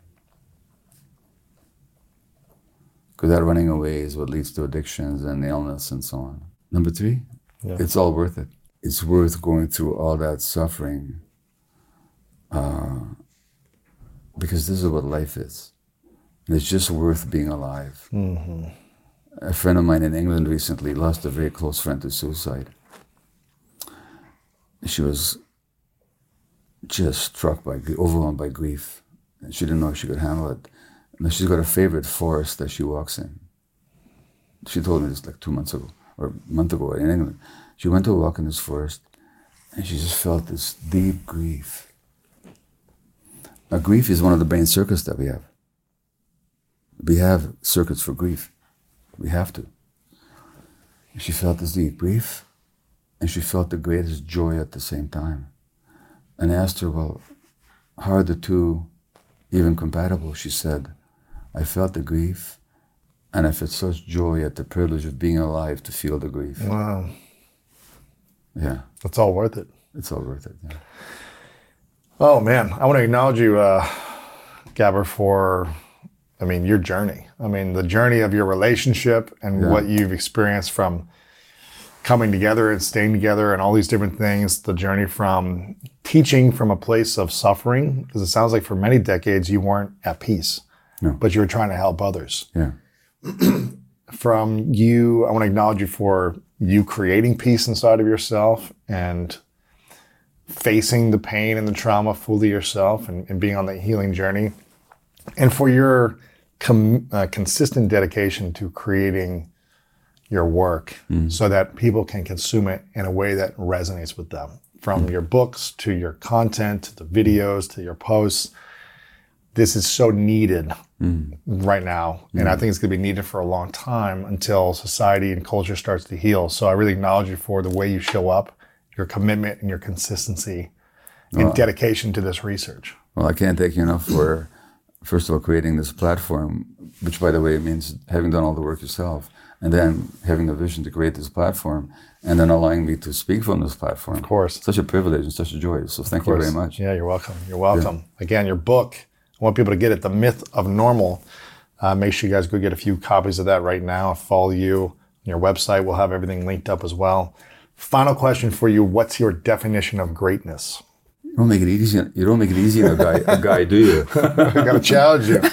Because that running away is what leads to addictions and illness and so on. Number three, yeah. it's all worth it. It's worth going through all that suffering uh, because this is what life is. And it's just worth being alive. Mm-hmm. A friend of mine in England recently lost a very close friend to suicide. She was just struck by, overwhelmed by grief. And she didn't know if she could handle it. And she's got a favorite forest that she walks in. She told me this like two months ago, or a month ago in England. She went to a walk in this forest, and she just felt this deep grief. Now, grief is one of the brain circuits that we have. We have circuits for grief. We have to. She felt this deep grief, and she felt the greatest joy at the same time. And I asked her, well, how are the two even compatible? She said, I felt the grief, and I felt such joy at the privilege of being alive to feel the grief. Wow. Yeah. It's all worth it. It's all worth it, yeah. Oh, man. I want to acknowledge you, uh, Gabor, for, I mean, your journey. I mean, the journey of your relationship and yeah. what you've experienced from coming together and staying together and all these different things, the journey from teaching from a place of suffering, because it sounds like for many decades you weren't at peace, no. but you were trying to help others. Yeah. From you, I want to acknowledge you for you creating peace inside of yourself and facing the pain and the trauma fully yourself and, and being on that healing journey. And for your com- uh, consistent dedication to creating your work mm. so that people can consume it in a way that resonates with them. From mm. your books to your content, to the videos, to your posts. This is so needed mm. right now. Mm. And I think it's going to be needed for a long time until society and culture starts to heal. So I really acknowledge you for the way you show up, your commitment and your consistency and well, dedication to this research. Well, I can't thank you enough for, first of all, creating this platform, which, by the way, means having done all the work yourself. And then having the vision to create this platform, and then allowing me to speak from this platform. Of course. Such a privilege and such a joy. So thank you very much. Yeah, you're welcome. You're welcome. Yeah. Again, your book, I want people to get it, The Myth of Normal. Uh, make sure you guys go get a few copies of that right now. Follow you on your website. We'll have everything linked up as well. Final question for you. What's your definition of greatness? You don't make it easy. You don't make it easy on a guy, a guy, do you? I got to challenge you.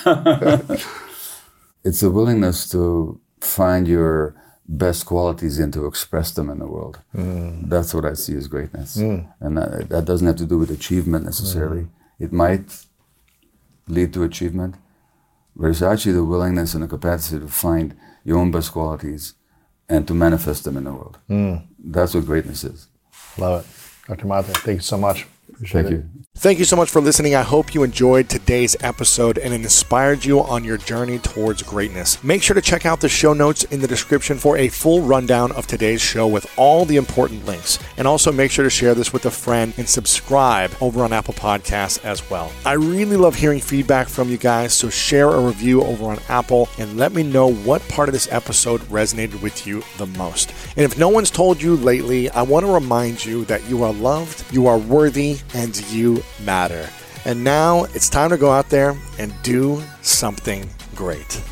It's a willingness to find your best qualities and to express them in the world. Mm. That's what I see as greatness. Mm. And that, that doesn't have to do with achievement necessarily. Mm. It might lead to achievement, but it's actually the willingness and the capacity to find your own best qualities and to manifest them in the world. Mm. That's what greatness is. Love it. Doctor Mate, thank you so much. Appreciate Thank it. you. Thank you so much for listening. I hope you enjoyed today's episode and it inspired you on your journey towards greatness. Make sure to check out the show notes in the description for a full rundown of today's show with all the important links. And also make sure to share this with a friend and subscribe over on Apple Podcasts as well. I really love hearing feedback from you guys, so share a review over on Apple and let me know what part of this episode resonated with you the most. And if no one's told you lately, I want to remind you that you are loved, you are worthy, and you matter. And now it's time to go out there and do something great.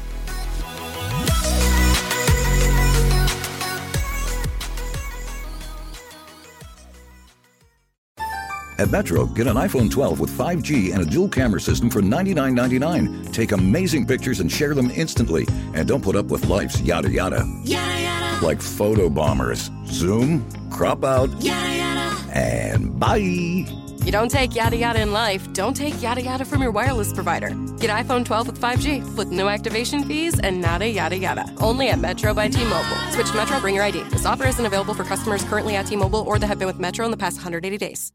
At Metro, get an iPhone twelve with five G and a dual camera system for ninety-nine ninety-nine. Take amazing pictures and share them instantly. And don't put up with life's yada yada. Yada yada. Like photo bombers. Zoom, crop out, Yada yada. and bye. You don't take yada yada in life, don't take yada yada from your wireless provider. Get iPhone twelve with five G with no activation fees and nada yada yada. Only at Metro by T-Mobile. Switch to Metro, bring your I D. This offer isn't available for customers currently at T-Mobile or that have been with Metro in the past one hundred eighty days.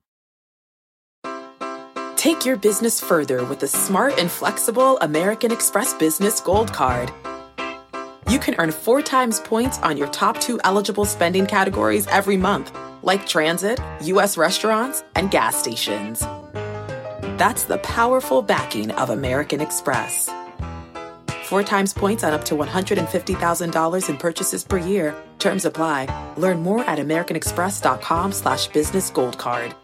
Take your business further with the smart and flexible American Express Business Gold Card. You can earn four times points on your top two eligible spending categories every month, like transit, U S restaurants, and gas stations. That's the powerful backing of American Express. Four times points on up to one hundred fifty thousand dollars in purchases per year. Terms apply. Learn more at americanexpress.com slash business gold card.